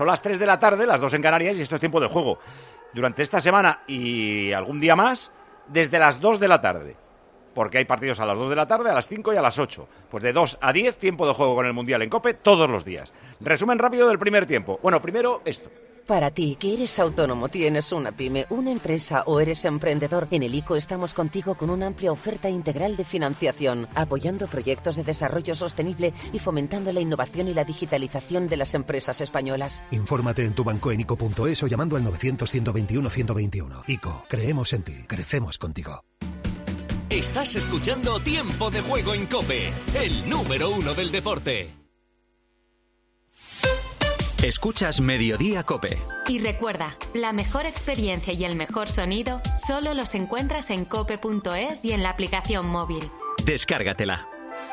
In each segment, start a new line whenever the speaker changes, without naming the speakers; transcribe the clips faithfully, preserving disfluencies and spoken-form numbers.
Son las tres de la tarde, las dos en Canarias, y esto es tiempo de juego. Durante esta semana y algún día más, desde las dos de la tarde. Porque hay partidos a las dos de la tarde, a las cinco y a las ocho. Pues de dos a diez, tiempo de juego con el Mundial en COPE todos los días. Resumen rápido del primer tiempo. Bueno, primero esto.
Para ti, que eres autónomo, tienes una pyme, una empresa o eres emprendedor, en el I C O estamos contigo con una amplia oferta integral de financiación, apoyando proyectos de desarrollo sostenible y fomentando la innovación y la digitalización de las empresas españolas.
Infórmate en tu banco en ico punto es o llamando al novecientos, ciento veintiuno, ciento veintiuno. I C O, creemos en ti, crecemos contigo.
Estás escuchando Tiempo de Juego en COPE, el número uno del deporte.
Escuchas Mediodía COPE.
Y recuerda, la mejor experiencia y el mejor sonido solo los encuentras en cope punto es y en la aplicación móvil.
Descárgatela.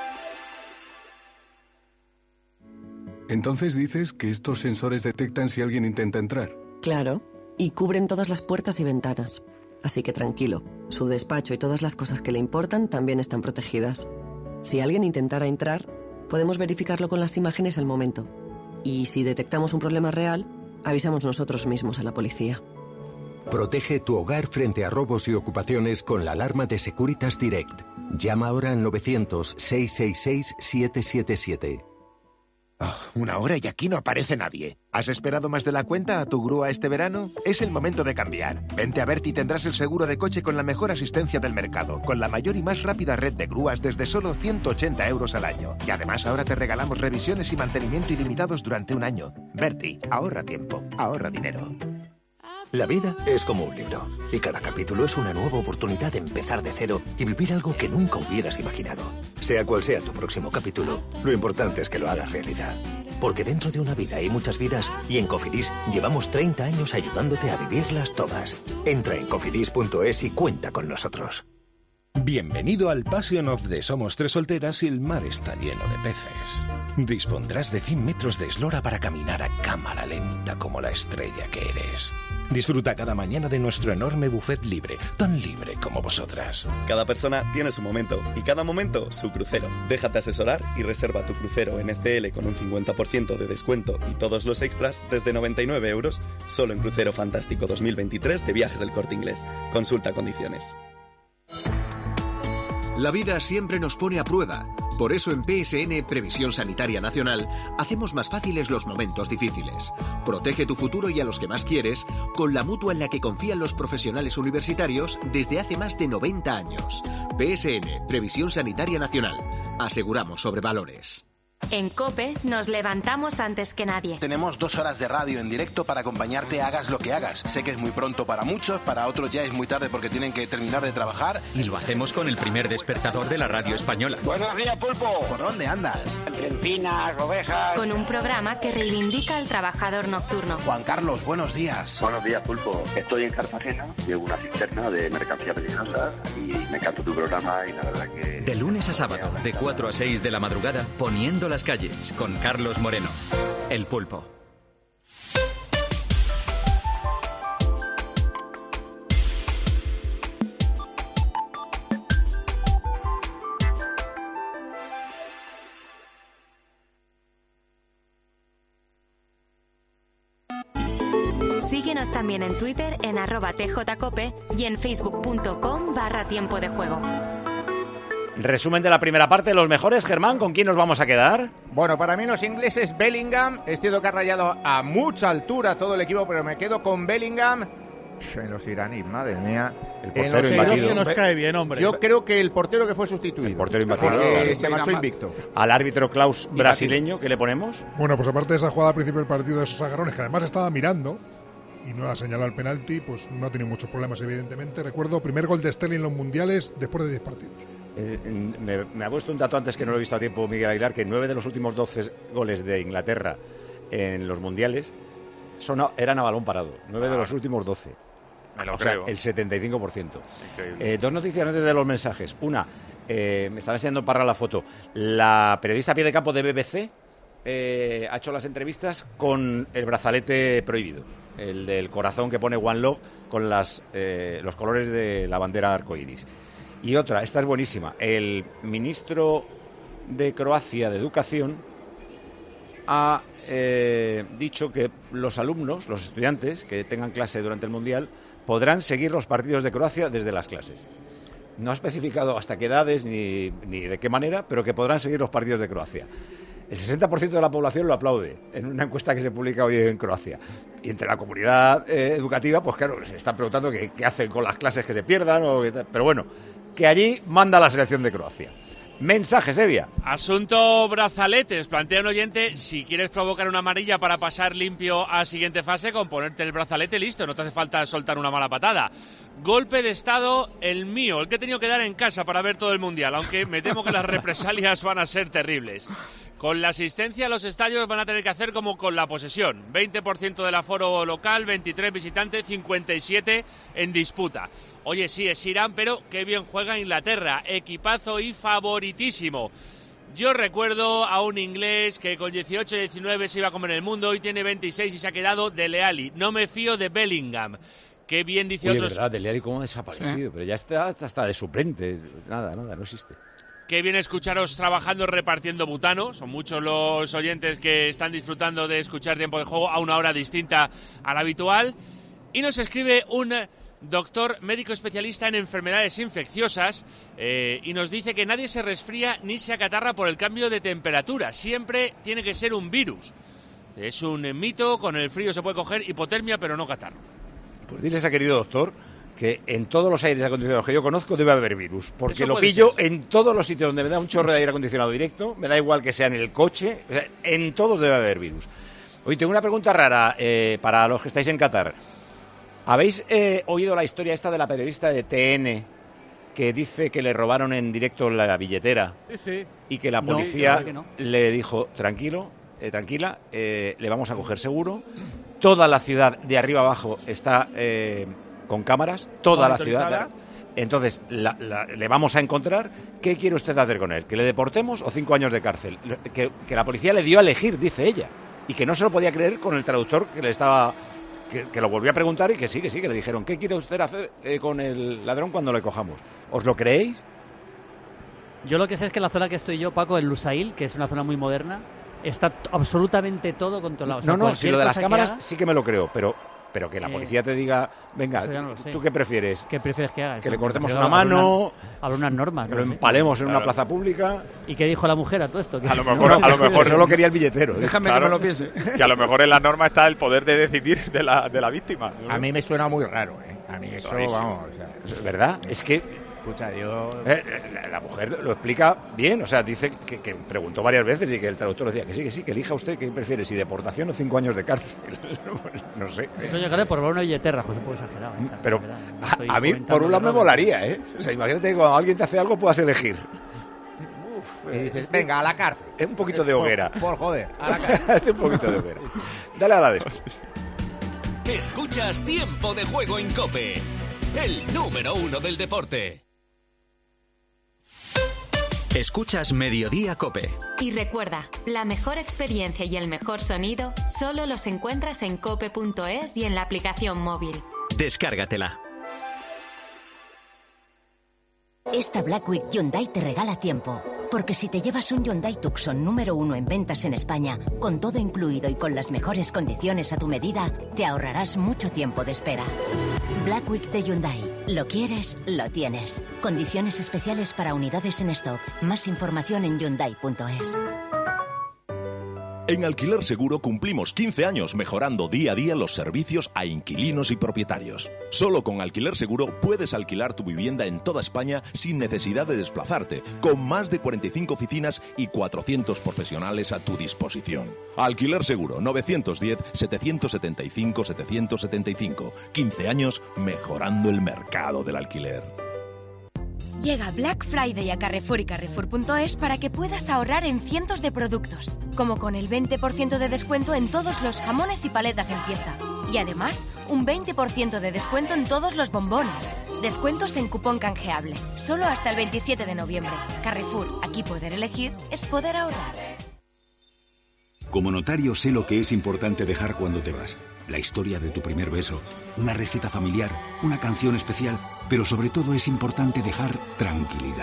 Entonces dices que estos sensores detectan si alguien intenta entrar.
Claro, y cubren todas las puertas y ventanas. Así que tranquilo, su despacho y todas las cosas que le importan también están protegidas. Si alguien intentara entrar, podemos verificarlo con las imágenes al momento. Y si detectamos un problema real, avisamos nosotros mismos a la policía.
Protege tu hogar frente a robos y ocupaciones con la alarma de Securitas Direct. Llama ahora al novecientos, seiscientos sesenta y seis, setecientos setenta y siete.
Oh, una hora y aquí no aparece nadie. ¿Has esperado más de la cuenta a tu grúa este verano? Es el momento de cambiar. Vente a Berti y tendrás el seguro de coche con la mejor asistencia del mercado, con la mayor y más rápida red de grúas desde solo ciento ochenta euros al año. Y además ahora te regalamos revisiones y mantenimiento ilimitados durante un año. Berti, ahorra tiempo, ahorra dinero.
La vida es como un libro, y cada capítulo es una nueva oportunidad de empezar de cero y vivir algo que nunca hubieras imaginado. Sea cual sea tu próximo capítulo, lo importante es que lo hagas realidad. Porque dentro de una vida hay muchas vidas, y en Cofidis llevamos treinta años ayudándote a vivirlas todas. Entra en cofidis punto es y cuenta con nosotros.
Bienvenido al Passion of the Somos Tres Solteras y el mar está lleno de peces. Dispondrás de cien metros de eslora para caminar a cámara lenta como la estrella que eres. Disfruta cada mañana de nuestro enorme buffet libre, tan libre como vosotras.
Cada persona tiene su momento y cada momento su crucero. Déjate asesorar y reserva tu crucero N C L con un cincuenta por ciento de descuento y todos los extras desde noventa y nueve euros, solo en Crucero Fantástico dos mil veintitrés de Viajes del Corte Inglés. Consulta condiciones.
La vida siempre nos pone a prueba. Por eso en P S N Previsión Sanitaria Nacional hacemos más fáciles los momentos difíciles. Protege tu futuro y a los que más quieres con la mutua en la que confían los profesionales universitarios desde hace más de noventa años. P S N Previsión Sanitaria Nacional. Aseguramos sobre valores.
En COPE nos levantamos antes que nadie.
Tenemos dos horas de radio en directo para acompañarte hagas lo que hagas. Sé que es muy pronto para muchos, para otros ya es muy tarde porque tienen que terminar de trabajar.
Y lo hacemos con el primer despertador de la radio española.
Buenos días, Pulpo. ¿Por dónde andas?
Encinas, ovejas. Con un programa que reivindica al trabajador nocturno.
Juan Carlos, buenos días.
Buenos días, Pulpo. Estoy en Cartagena, llevo una cisterna de mercancía peligrosa y me encanta tu programa y la verdad que...
De lunes a sábado, de cuatro a seis de la madrugada, poniendo las calles, con Carlos Moreno. El Pulpo.
Síguenos también en Twitter en arroba tjcope y en facebook punto com barra tiempo de juego.
Resumen de la primera parte, los mejores. Germán, ¿con quién nos vamos a quedar?
Bueno, para mí los ingleses, Bellingham. Es cierto que ha rayado a mucha altura todo el equipo, pero me quedo con Bellingham. En los iraníes, madre mía.
El portero imbatido.
Nos cae bien, hombre.
Yo creo que el portero que fue sustituido.
El portero imbatido.
Porque se marchó invicto.
Al árbitro Klaus brasileño, ¿qué le ponemos?
Bueno, pues aparte de esa jugada al principio del partido de esos agarrones, que además estaba mirando y no ha señalado el penalti, pues no ha tenido muchos problemas, evidentemente. Recuerdo, primer gol de Sterling en los mundiales después de diez partidos.
Eh, me, me ha puesto un dato antes que no lo he visto a tiempo, Miguel Aguilar, que nueve de los últimos doce goles de Inglaterra en los mundiales son a, eran a balón parado. Nueve ah, de los últimos doce.
Me lo
o
creo.
sea, el setenta y cinco por ciento. Eh, dos noticias antes de los mensajes. Una, eh, me estaba enseñando Parra la foto. La periodista a pie de campo de B B C eh, ha hecho las entrevistas con el brazalete prohibido. El del corazón que pone One Love con las, eh, los colores de la bandera arcoíris. Y otra, esta es buenísima. El ministro de Croacia de Educación ha eh, dicho que los alumnos, los estudiantes que tengan clase durante el Mundial, podrán seguir los partidos de Croacia desde las clases. No ha especificado hasta qué edades ni, ni de qué manera, pero que podrán seguir los partidos de Croacia. El sesenta por ciento de la población lo aplaude en una encuesta que se publica hoy en Croacia. Y entre la comunidad eh, educativa, pues claro, se están preguntando qué, qué hacen con las clases que se pierdan. O qué tal. Pero bueno, que allí manda la selección de Croacia. Mensaje, Sevilla.
Asunto brazaletes. Plantea un oyente, si quieres provocar una amarilla para pasar limpio a siguiente fase, con ponerte el brazalete, listo, no te hace falta soltar una mala patada. Golpe de estado, el mío, el que he tenido que dar en casa para ver todo el Mundial, aunque me temo que las represalias van a ser terribles. Con la asistencia a los estadios van a tener que hacer como con la posesión. veinte por ciento del aforo local, veintitrés visitantes, cincuenta y siete en disputa. Oye, sí, es Irán, pero qué bien juega Inglaterra. Equipazo y favoritísimo. Yo recuerdo a un inglés que con dieciocho y diecinueve se iba a comer el mundo, hoy tiene veintiséis y se ha quedado Dele Alli. No me fío de Bellingham. Qué bien dice
Oye,
otros...
verdad, Dele Alli cómo ha desaparecido, ¿Eh? Pero ya está hasta de suplente. Nada, nada, no existe.
Qué bien escucharos trabajando repartiendo butano. Son muchos los oyentes que están disfrutando de escuchar Tiempo de Juego a una hora distinta a la habitual. Y nos escribe un doctor médico especialista en enfermedades infecciosas eh, y nos dice que nadie se resfría ni se acatarra por el cambio de temperatura. Siempre tiene que ser un virus. Es un mito, con el frío se puede coger hipotermia, pero no catarro.
Pues dile a ese querido doctor que en todos los aires acondicionados que yo conozco debe haber virus, porque
Eso
lo pillo
ser.
en todos los sitios donde me da un chorro de aire acondicionado directo, me da igual que sea en el coche, o sea, en todos debe haber virus. Hoy tengo una pregunta rara eh, para los que estáis en Qatar. ¿Habéis eh, oído la historia esta de la periodista de T N que dice que le robaron en directo la billetera?
Sí, sí.
Y que la
No,
policía
que no.
le dijo, tranquilo, eh, tranquila, eh, le vamos a coger seguro. Toda la ciudad de arriba abajo está... Eh, con cámaras, toda la ciudad. Entonces, la, la, le vamos a encontrar. ¿Qué quiere usted hacer con él? ¿Que le deportemos o cinco años de cárcel? Que, que la policía le dio a elegir, dice ella. Y que no se lo podía creer con el traductor que le estaba... Que, que lo volvió a preguntar y que sí, que sí, que le dijeron, ¿qué quiere usted hacer eh, con el ladrón cuando le cojamos? ¿Os lo creéis?
Yo lo que sé es que en la zona que estoy yo, Paco, el Lusail, que es una zona muy moderna, está t- absolutamente todo controlado. O sea,
no, no, si lo de las cámaras
haga,
sí que me lo creo, pero... Pero que la
Eh,
policía te diga, venga,
no
¿tú qué prefieres?
¿Qué prefieres que haga?
Que
Eso,
le cortemos
pero
una mano,
habrá unas normas,
que
no
lo
sé.
empalemos en
Claro.
una plaza pública.
¿Y qué dijo la mujer a todo esto?
A lo mejor, a lo mejor solo quería el billetero.
Déjame que me lo piense. Que a lo mejor en la norma está el poder de decidir de la, de la víctima, ¿no?
A mí me suena muy raro, ¿eh? A mí eso,
Rarísimo.
vamos... O sea,
¿verdad? Es que...
Escucha, yo...
Eh, la, la mujer lo explica bien, o sea, dice que, que preguntó varias veces y que el traductor decía que sí, que sí, que elija usted qué prefiere, si deportación o cinco años de cárcel. No sé.
Coño, claro, por una billetera, pues un poco exagerado. ¿eh?
Pero
Estoy
a, a mí,
comentando
por un lado, me
errores.
molaría, ¿eh? O sea, imagínate que cuando alguien te hace algo puedas elegir.
Y dices, venga, a la cárcel.
Es un poquito de hoguera.
Por, por joder, a la cárcel.
Es un poquito de hoguera. Dale a la de
Escuchas Tiempo de Juego en COPE, el número uno del deporte.
Escuchas Mediodía COPE.
Y recuerda, la mejor experiencia y el mejor sonido solo los encuentras en cope punto es y en la aplicación móvil.
Descárgatela.
Esta Black Week Hyundai te regala tiempo. Porque si te llevas un Hyundai Tucson número uno en ventas en España, con todo incluido y con las mejores condiciones a tu medida, te ahorrarás mucho tiempo de espera. Black Week de Hyundai. Lo quieres, lo tienes. Condiciones especiales para unidades en stock. Más información en hyundai punto es.
En Alquiler Seguro cumplimos quince años mejorando día a día los servicios a inquilinos y propietarios. Solo con Alquiler Seguro puedes alquilar tu vivienda en toda España sin necesidad de desplazarte, con más de cuarenta y cinco oficinas y cuatrocientos profesionales a tu disposición. Alquiler Seguro, novecientos diez, setecientos setenta y cinco, setecientos setenta y cinco. quince años mejorando el mercado del alquiler.
Llega Black Friday a Carrefour y Carrefour punto es para que puedas ahorrar en cientos de productos, como con el veinte por ciento de descuento en todos los jamones y paletas en pieza. Y además, un veinte por ciento de descuento en todos los bombones. Descuentos en cupón canjeable, solo hasta el veintisiete de noviembre. Carrefour, aquí poder elegir es poder ahorrar.
Como notario sé lo que es importante dejar cuando te vas. La historia de tu primer beso, una receta familiar, una canción especial, pero sobre todo es importante dejar tranquilidad.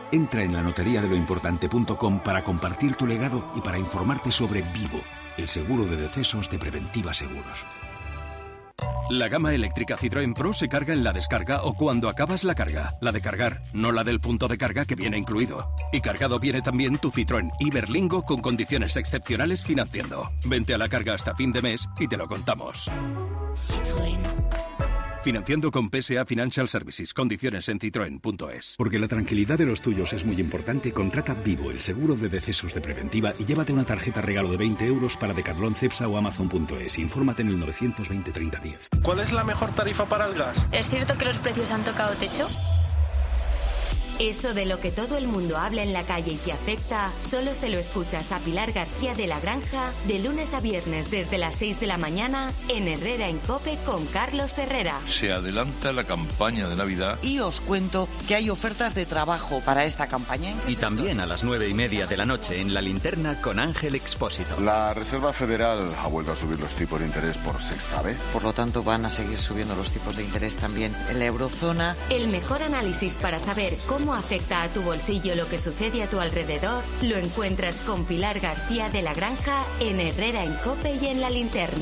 Entra en la notaría de lo importante punto com para compartir tu legado y para informarte sobre Vivo, el seguro de decesos de Preventiva Seguros.
La gama eléctrica Citroën Pro se carga en la descarga o cuando acabas la carga. La de cargar, no la del punto de carga que viene incluido. Y cargado viene también tu Citroën Iberlingo con condiciones excepcionales financiando. Vente a la carga hasta fin de mes y te lo contamos.
Citroën.
Financiando con P S A Financial Services. Condiciones en citroen punto es.
Porque la tranquilidad de los tuyos es muy importante, contrata Vivo, el seguro de decesos de Preventiva, y llévate una tarjeta regalo de veinte euros para Decathlon, Cepsa o Amazon punto es. Infórmate en el novecientos veinte treinta diez.
¿Cuál es la mejor tarifa para el gas?
¿Es cierto que los precios han tocado techo?
Eso de lo que todo el mundo habla en la calle y te afecta, solo se lo escuchas a Pilar García de la Granja de lunes a viernes desde las seis de la mañana en Herrera en COPE con Carlos Herrera.
Se adelanta la campaña de Navidad.
Y os cuento que hay ofertas de trabajo para esta campaña.
Y también a las nueve y media de la noche en La Linterna con Ángel Expósito.
La Reserva Federal ha vuelto a subir los tipos de interés por sexta vez.
Por lo tanto, van a seguir subiendo los tipos de interés también en la eurozona.
El mejor análisis para saber cómo afecta a tu bolsillo lo que sucede a tu alrededor lo encuentras con Pilar García de la Granja en Herrera en COPE y en La Linterna.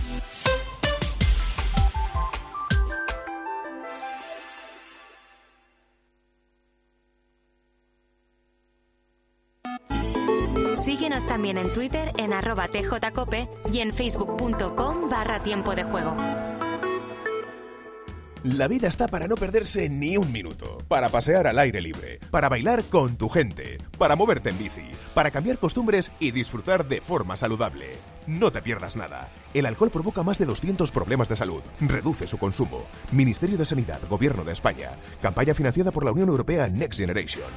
Síguenos también en Twitter en arroba tjcope y en facebook punto com barra tiempo de juego.
La vida está para no perderse ni un minuto, para pasear al aire libre, para bailar con tu gente, para moverte en bici, para cambiar costumbres y disfrutar de forma saludable. No te pierdas nada. El alcohol provoca más de doscientos problemas de salud. Reduce su consumo. Ministerio de Sanidad, Gobierno de España. Campaña financiada por la Unión Europea Next Generation.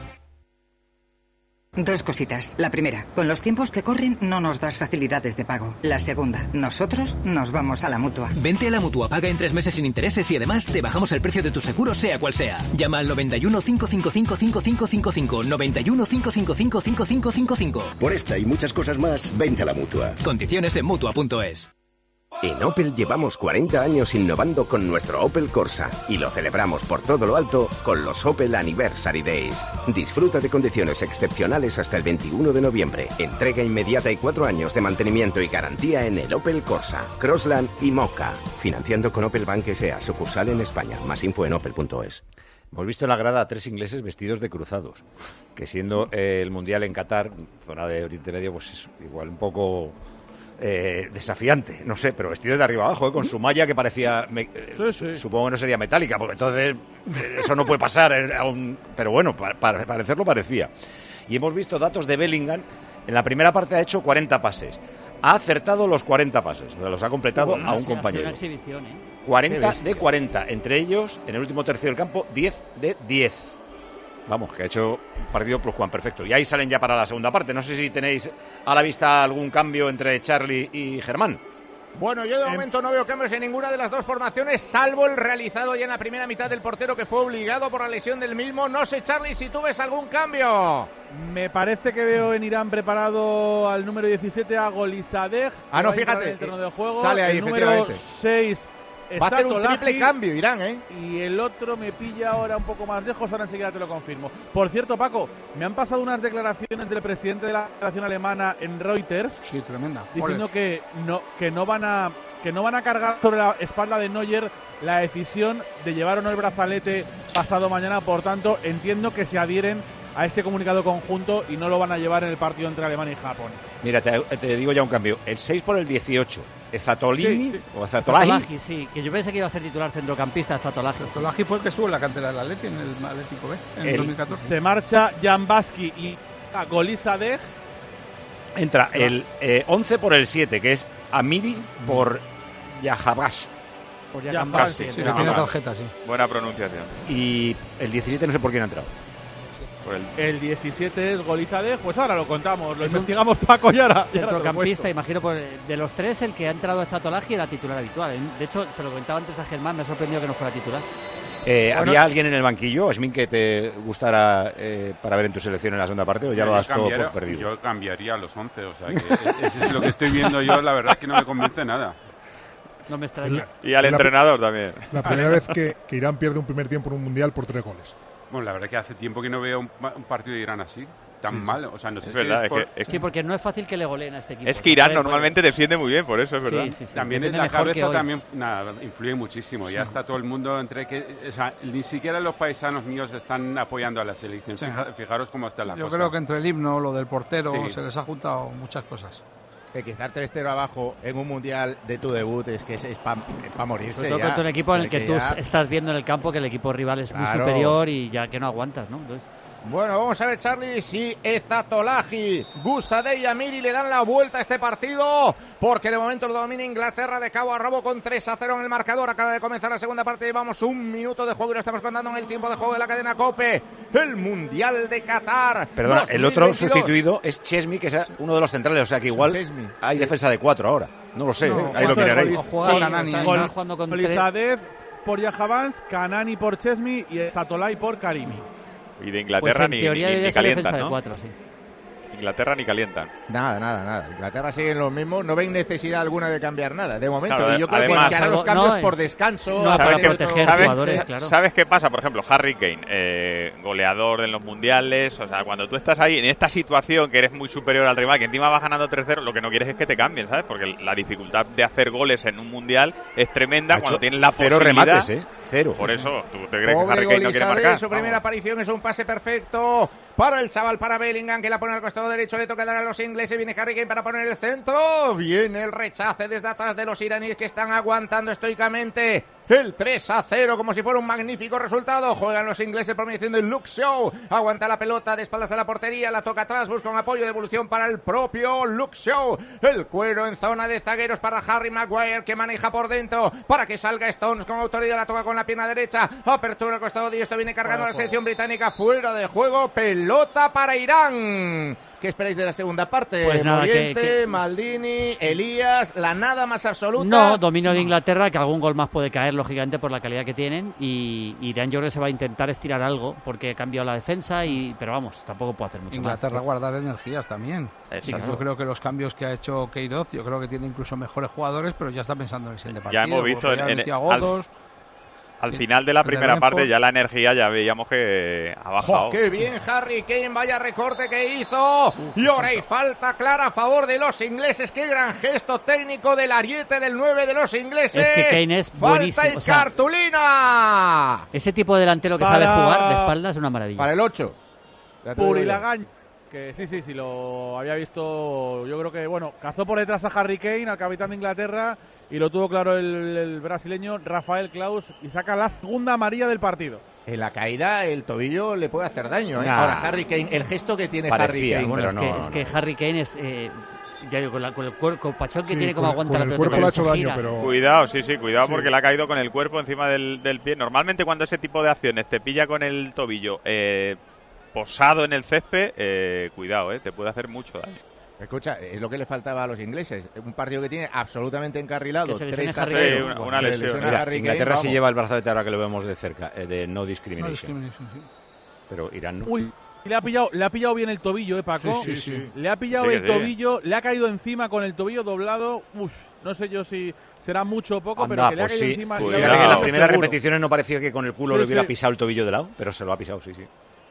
Dos cositas. La primera, con los tiempos que corren no nos das facilidades de pago. La segunda, nosotros nos vamos a la Mutua.
Vente a la Mutua, paga en tres meses sin intereses y además te bajamos el precio de tu seguro sea cual sea. Llama al noventa y uno, cinco cinco cinco, cinco cinco cinco cinco, noventa y uno, cinco cinco cinco, cinco cinco cinco cinco.
Por esta y muchas cosas más, vente a la Mutua.
Condiciones en Mutua punto es.
En Opel llevamos cuarenta años innovando con nuestro Opel Corsa y lo celebramos por todo lo alto con los Opel Anniversary Days. Disfruta de condiciones excepcionales hasta el veintiuno de noviembre. Entrega inmediata y cuatro años de mantenimiento y garantía en el Opel Corsa, Crossland y Mocha. Financiando con Opel Bank S A, sucursal en España. Más info en opel punto es.
Hemos visto en la grada a tres ingleses vestidos de cruzados, que siendo eh, el Mundial en Qatar, zona de Oriente Medio, pues es igual un poco... Eh, desafiante, no sé, pero vestido de arriba abajo, ¿eh? Con su malla que parecía, me, eh, sí, sí. Supongo que no sería metálica, porque entonces eh, eso no puede pasar, eh, aún, pero bueno, para, para parecerlo parecía. Y hemos visto datos de Bellingham, en la primera parte ha hecho cuarenta pases, ha acertado los cuarenta pases, o sea, los ha completado bueno, a un sí, compañero. Una exhibición, ¿eh? cuarenta de cuarenta, entre ellos, en el último tercio del campo, diez de diez. Vamos, que ha hecho un partido plus Juan perfecto. Y ahí salen ya para la segunda parte. No sé si tenéis a la vista algún cambio entre Charlie y Germán.
Bueno, yo de momento no veo cambios en ninguna de las dos formaciones, salvo el realizado ya en la primera mitad del portero, que fue obligado por la lesión del mismo. No sé, Charlie, si tú ves algún cambio.
Me parece que veo en Irán preparado al número diecisiete, a Golisadeh.
Ah, no, fíjate,
el terreno de juego.
Sale ahí,
el
efectivamente.
Número seis...
Va a hacer un triple cambio, Irán, ¿eh?
Y el otro me pilla ahora un poco más lejos, ahora enseguida te lo confirmo. Por cierto, Paco, me han pasado unas declaraciones del presidente de la Federación Alemana en Reuters.
Sí, tremenda.
Diciendo que no, que no van a que no van a cargar sobre la espalda de Neuer la decisión de llevar o no el brazalete pasado mañana. Por tanto, entiendo que se adhieren a ese comunicado conjunto y no lo van a llevar en el partido entre Alemania y Japón.
Mira, te, te digo ya un cambio. El seis por el dieciocho. Ezatolini
sí, sí.
o Ezatolahi.
Ezatolahi, sí, que yo pensé que iba a ser titular centrocampista Ezatolahi.
Ezatolahi fue el que estuvo en la cantera del Atleti, en el Atlético B, en el, el dos mil catorce.
Se marcha Jan Baski y Golisadeh.
Entra el eh, once por el siete, que es Amiri por Yahabash.
Por Yahabash, sí,
sí, que tiene tarjeta, sí.
Buena pronunciación.
Y el diecisiete no sé por quién ha entrado.
El... el diecisiete es Golisadeh, pues ahora lo contamos, lo es investigamos un... Paco y ahora.
Centrocampista, imagino, por, de los tres, el que ha entrado a Ezatolahi era titular habitual. De hecho, se lo comentaba antes a Germán, me ha sorprendido que no fuera titular.
Eh, bueno, ¿había alguien en el banquillo, Osmin, que te gustara eh, para ver en tu selección en la segunda parte, o ya lo das todo por perdido?
Yo cambiaría a los once, o sea, que eso es lo que estoy viendo yo, la verdad es que no me convence nada.
No me extraña.
Y al
la,
entrenador también.
La primera vez que, que Irán pierde un primer tiempo en un mundial por tres goles.
Bueno, la verdad es que hace tiempo que no veo un, un partido de Irán así, tan sí, mal. O sea, no sé
es
si
verdad,
es por...
es que, es...
Sí, porque no es fácil que le goleen a este equipo.
Es que Irán
¿no?
normalmente defiende muy bien, por eso es verdad.
Sí, sí, sí.
También en la cabeza también nada, influye muchísimo. Sí. Ya está todo el mundo entre que... O sea, ni siquiera los paisanos míos están apoyando a la selección. Sí. Fija, fijaros cómo está la
Yo
cosa.
Yo creo que entre el himno, lo del portero,
sí.
se les ha juntado muchas cosas.
Que estar tres cero abajo en un mundial de tu debut es que es para pa morirse.
Sobre todo
ya.
contra un equipo en el que, que tú
ya...
estás viendo en el campo que el equipo rival es
claro.
muy superior y ya que no aguantas, ¿no? Entonces...
Bueno, vamos a ver, Charlie, si Ezatolahi, Busadeh y Amiri le dan la vuelta a este partido, porque de momento lo domina Inglaterra de cabo a rabo con tres a cero en el marcador. Acaba de comenzar la segunda parte, llevamos un minuto de juego y lo estamos contando en el tiempo de juego de la cadena COPE. El Mundial de Qatar.
Perdona,
dos mil
el otro
veintidós.
Sustituido es Chesney, que es uno de los centrales, o sea que igual
Chesney.
hay defensa de cuatro ahora. No lo sé,
no,
¿eh? Ahí lo miraréis.
Polisadez por Yahavans, Kanani por Chesney y Zatolai por Karimi.
Y de Inglaterra
pues
ni, ni, ni calientan, ¿no?
De cuatro, sí.
Inglaterra ni calientan.
Nada, nada, nada. Inglaterra siguen los mismos, no ven necesidad alguna de cambiar nada, de momento.
Claro,
y yo creo
además,
que harán los cambios
no,
por
es,
descanso.
No,
¿sabes,
para proteger
¿sabes,
jugadores, claro.
¿Sabes qué pasa? Por ejemplo, Harry Kane, eh, goleador en los mundiales. O sea, cuando tú estás ahí en esta situación que eres muy superior al rival, que encima vas ganando tres cero, lo que no quieres es que te cambien, ¿sabes? Porque la dificultad de hacer goles en un mundial es tremenda cuando tienes la
cero
posibilidad.
Remates, ¿eh? Cero.
Por eso, ¿tú te crees
Pobre
que Harry Kane no quiere marcar?
Su primera
Vamos.
aparición es un pase perfecto para el chaval, para Bellingham, que la pone al costado derecho, le toca dar a los ingleses, viene Harry Kane para poner el centro, viene el rechace desde atrás de los iraníes que están aguantando estoicamente el tres a cero como si fuera un magnífico resultado. Juegan los ingleses por mediación del Luke Shaw, aguanta la pelota de espaldas a la portería, la toca atrás, busca un apoyo de evolución para el propio Luke Shaw, el cuero en zona de zagueros para Harry Maguire, que maneja por dentro para que salga Stones con autoridad, la toca con la pierna derecha, apertura al costado y esto viene cargando a la selección británica, fuera de juego, pelota para Irán. ¿Qué esperáis de la segunda parte?
Pues nada,
Moriente,
que, que...
Maldini, Elías, la nada más absoluta.
No, dominio de Inglaterra, que algún gol más puede caer, lógicamente, por la calidad que tienen. Y Irán, yo creo que se va a intentar estirar algo, porque ha cambiado la defensa, y pero vamos, tampoco puede hacer mucho
Inglaterra
más.
guardar energías también.
Sí,
yo
claro.
creo que los cambios que ha hecho Queiroz, yo creo que tiene incluso mejores jugadores, pero ya está pensando en el siguiente partido.
Ya hemos visto en, en,
al,
al final de la primera parte ya la energía ya veíamos que ha bajado.
¡Oh, qué bien Harry Kane! Vaya recorte que hizo. Y ahora hay falta clara a favor de los ingleses. ¡Qué gran gesto técnico del ariete del nueve de los ingleses!
Es que Kane es
¡falta
buenísimo!
y
O sea,
cartulina!
Ese tipo de delantero que
Para...
sabe jugar de espaldas es una maravilla.
Para el ocho.
Purilagañ, que sí, sí, sí, lo había visto. Yo creo que, bueno, cazó por detrás a Harry Kane, al capitán de Inglaterra, y lo tuvo claro el, el brasileño Rafael Klaus, y saca la segunda amarilla del partido.
En la caída el tobillo le puede hacer daño, ¿eh?
Nah.
Ahora Harry Kane, el gesto que tiene
Parecía,
Harry Kane.
Bueno, es,
no,
que,
no,
es que
no.
Harry Kane es... Eh, ya digo, con, la, con el cuerpo, el pachón que
Sí,
tiene, como
con-
aguanta
con
la
el
pelota.
cuerpo le ha
cómo
hecho
se
daño,
gira.
pero-
Cuidado, sí, sí, cuidado
Sí.
porque le ha caído con el cuerpo encima del, del pie. Normalmente cuando ese tipo de acciones te pilla con el tobillo eh, posado en el césped, eh, cuidado, eh, te puede hacer mucho daño.
Escucha, es lo que le faltaba a los ingleses. Un partido que tiene absolutamente encarrilado.
Que se lesione
tres a
Harry
cero.
Kane. Sí, una- una
Se
lesión.
lesiona
Mira,
Harry
Inglaterra
Kane,
sí
vamos.
lleva el brazalete ahora que lo vemos de cerca, eh, de no
No
discrimination.
discrimination, sí.
Pero Irán no.
Uy, le ha pillado, le ha pillado bien el tobillo, ¿eh, Paco?
Sí, sí, sí.
Le ha pillado
Sí,
el
sí.
tobillo, le ha caído encima con el tobillo doblado. Uf, no sé yo si será mucho o poco,
Anda,
pero que le ha
pues
caído
sí.
encima.
Cuidado.
le ha
Fíjate que en
pillado
las primeras
seguro.
repeticiones no parecía que con el culo
Sí,
le hubiera
sí.
pisado el tobillo de lado, pero se lo ha pisado, sí, sí.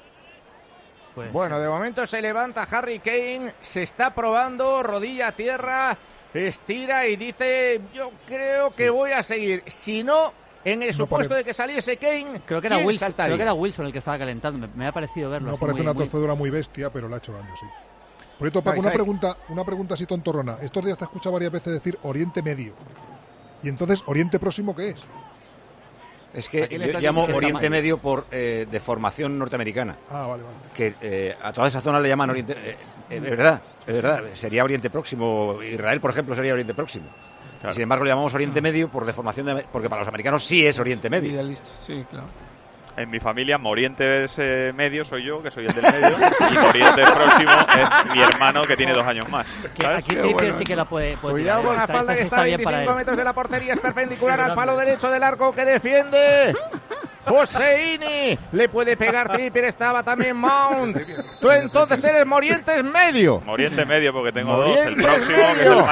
Pues,
Bueno, de momento se levanta Harry Kane, se está probando, rodilla a tierra, estira y dice, yo creo que voy a seguir. Si no, en el
No
supuesto
pare-
de que saliese Kane,
creo, que era
¿quién
Wilson,
saltaría?
creo que era Wilson el que estaba calentando. Me, me ha parecido verlo.
No
así
parece
muy-
una
muy-
torcedura muy bestia, pero le ha hecho daño, sí. Por cierto, Paco,
No,
una
Isaac.
pregunta, una pregunta así tontorrona. Estos días te he escuchado varias veces decir Oriente Medio. Y entonces, ¿Oriente Próximo qué es?
Es que
Aquí le
yo
está
llamo
diciendo que
Oriente
está mal.
Medio por eh, deformación norteamericana.
Ah, vale, vale.
Que eh, a toda esa zona le llaman Oriente... eh, eh, es verdad, es verdad. Sería Oriente Próximo. Israel, por ejemplo, sería Oriente Próximo.
Claro.
Y sin embargo, le llamamos Oriente Medio por deformación de... Porque para los americanos sí es Oriente Medio.
Idealista, sí, claro.
En mi familia, Moriente es, eh, medio soy yo, que soy el del medio, y Moriente próximo es mi hermano, que tiene dos años más.
Que
¿sabes?
aquí
Qué
Trippier
bueno.
sí que la puede, puede
Cuidado
tirar.
con la
Esta-
falda
esta
que
sí
está a
bien para
veinticinco
él.
metros de la portería, es perpendicular al palo derecho del arco que defiende Joseini. Le puede pegar Trippier, estaba también Mount. Tú entonces eres Morientes medio.
Moriente medio, porque tengo
Moriente
dos, el próximo, que es
medio.
el mayor,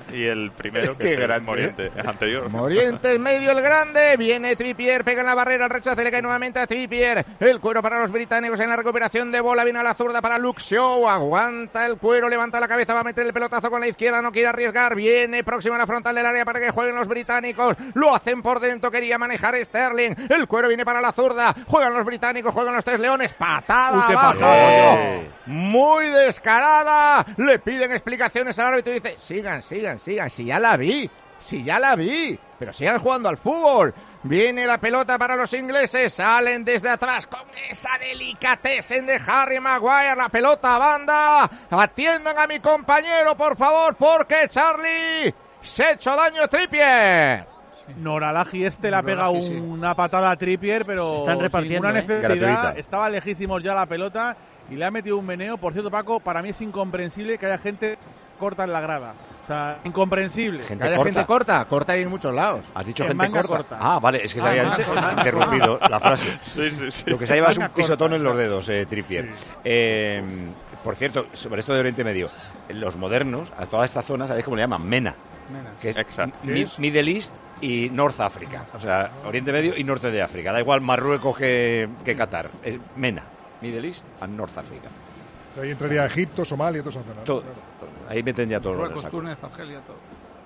Y el primero que
Qué
es
grande,
Moriente, es anterior.
Moriente en medio el grande, viene Trippier, pega en la barrera, el rechace le cae nuevamente a Trippier, el cuero para los británicos en la recuperación de bola, viene a la zurda para Luke Shaw, aguanta el cuero, levanta la cabeza, va a meter el pelotazo con la izquierda, no quiere arriesgar, viene próximo a la frontal del área para que jueguen los británicos, lo hacen por dentro, quería manejar Sterling, el cuero viene para la zurda, juegan los británicos, juegan los tres leones, patada
Uy,
abajo, muy descarada, le piden explicaciones al árbitro y dice, sigan, sigan, sigan, si ya la vi, si ya la vi, pero sigan jugando al fútbol. Viene la pelota para los ingleses, salen desde atrás con esa delicatessen de Harry Maguire, la pelota a banda, atiendan a mi compañero por favor, porque Charlie se ha hecho daño Trippier.
Noralagi este le ha pegado
sí.
una patada a Trippier, pero
Están
sin
repartiendo,
ninguna
¿eh?
necesidad,
Gratuita.
estaba lejísimos ya la pelota y le ha metido un meneo. Por cierto, Paco, para mí es incomprensible que haya gente corta en la grada. O sea, incomprensible.
Gente
Hay
corta.
gente corta, corta hay en muchos lados.
¿Has dicho
En
gente
manga
corta?
corta.
Ah, vale, es que se
Ah,
había
manga corta.
interrumpido la frase.
Sí, sí, sí.
Lo que se lleva es un
Manga
pisotón
corta,
en los
exacto.
dedos, eh, Trippier.
Sí.
Eh, por cierto, sobre esto de Oriente Medio, los modernos, a toda esta zona, ¿sabéis cómo le llaman? MENA. Que es
Exacto.
Mi-
es?
Middle East y North África. O sea, Oriente Medio y Norte de África. Da igual Marruecos que, que Qatar. Es MENA. Middle East and North África.
O sea, ahí entraría Egipto, Somalia, toda esa zona. ¿no?
Todo,
Claro.
todo. Ahí meten ya todos los
Marruecos,
sacos.
Túnez, Argelia, todo.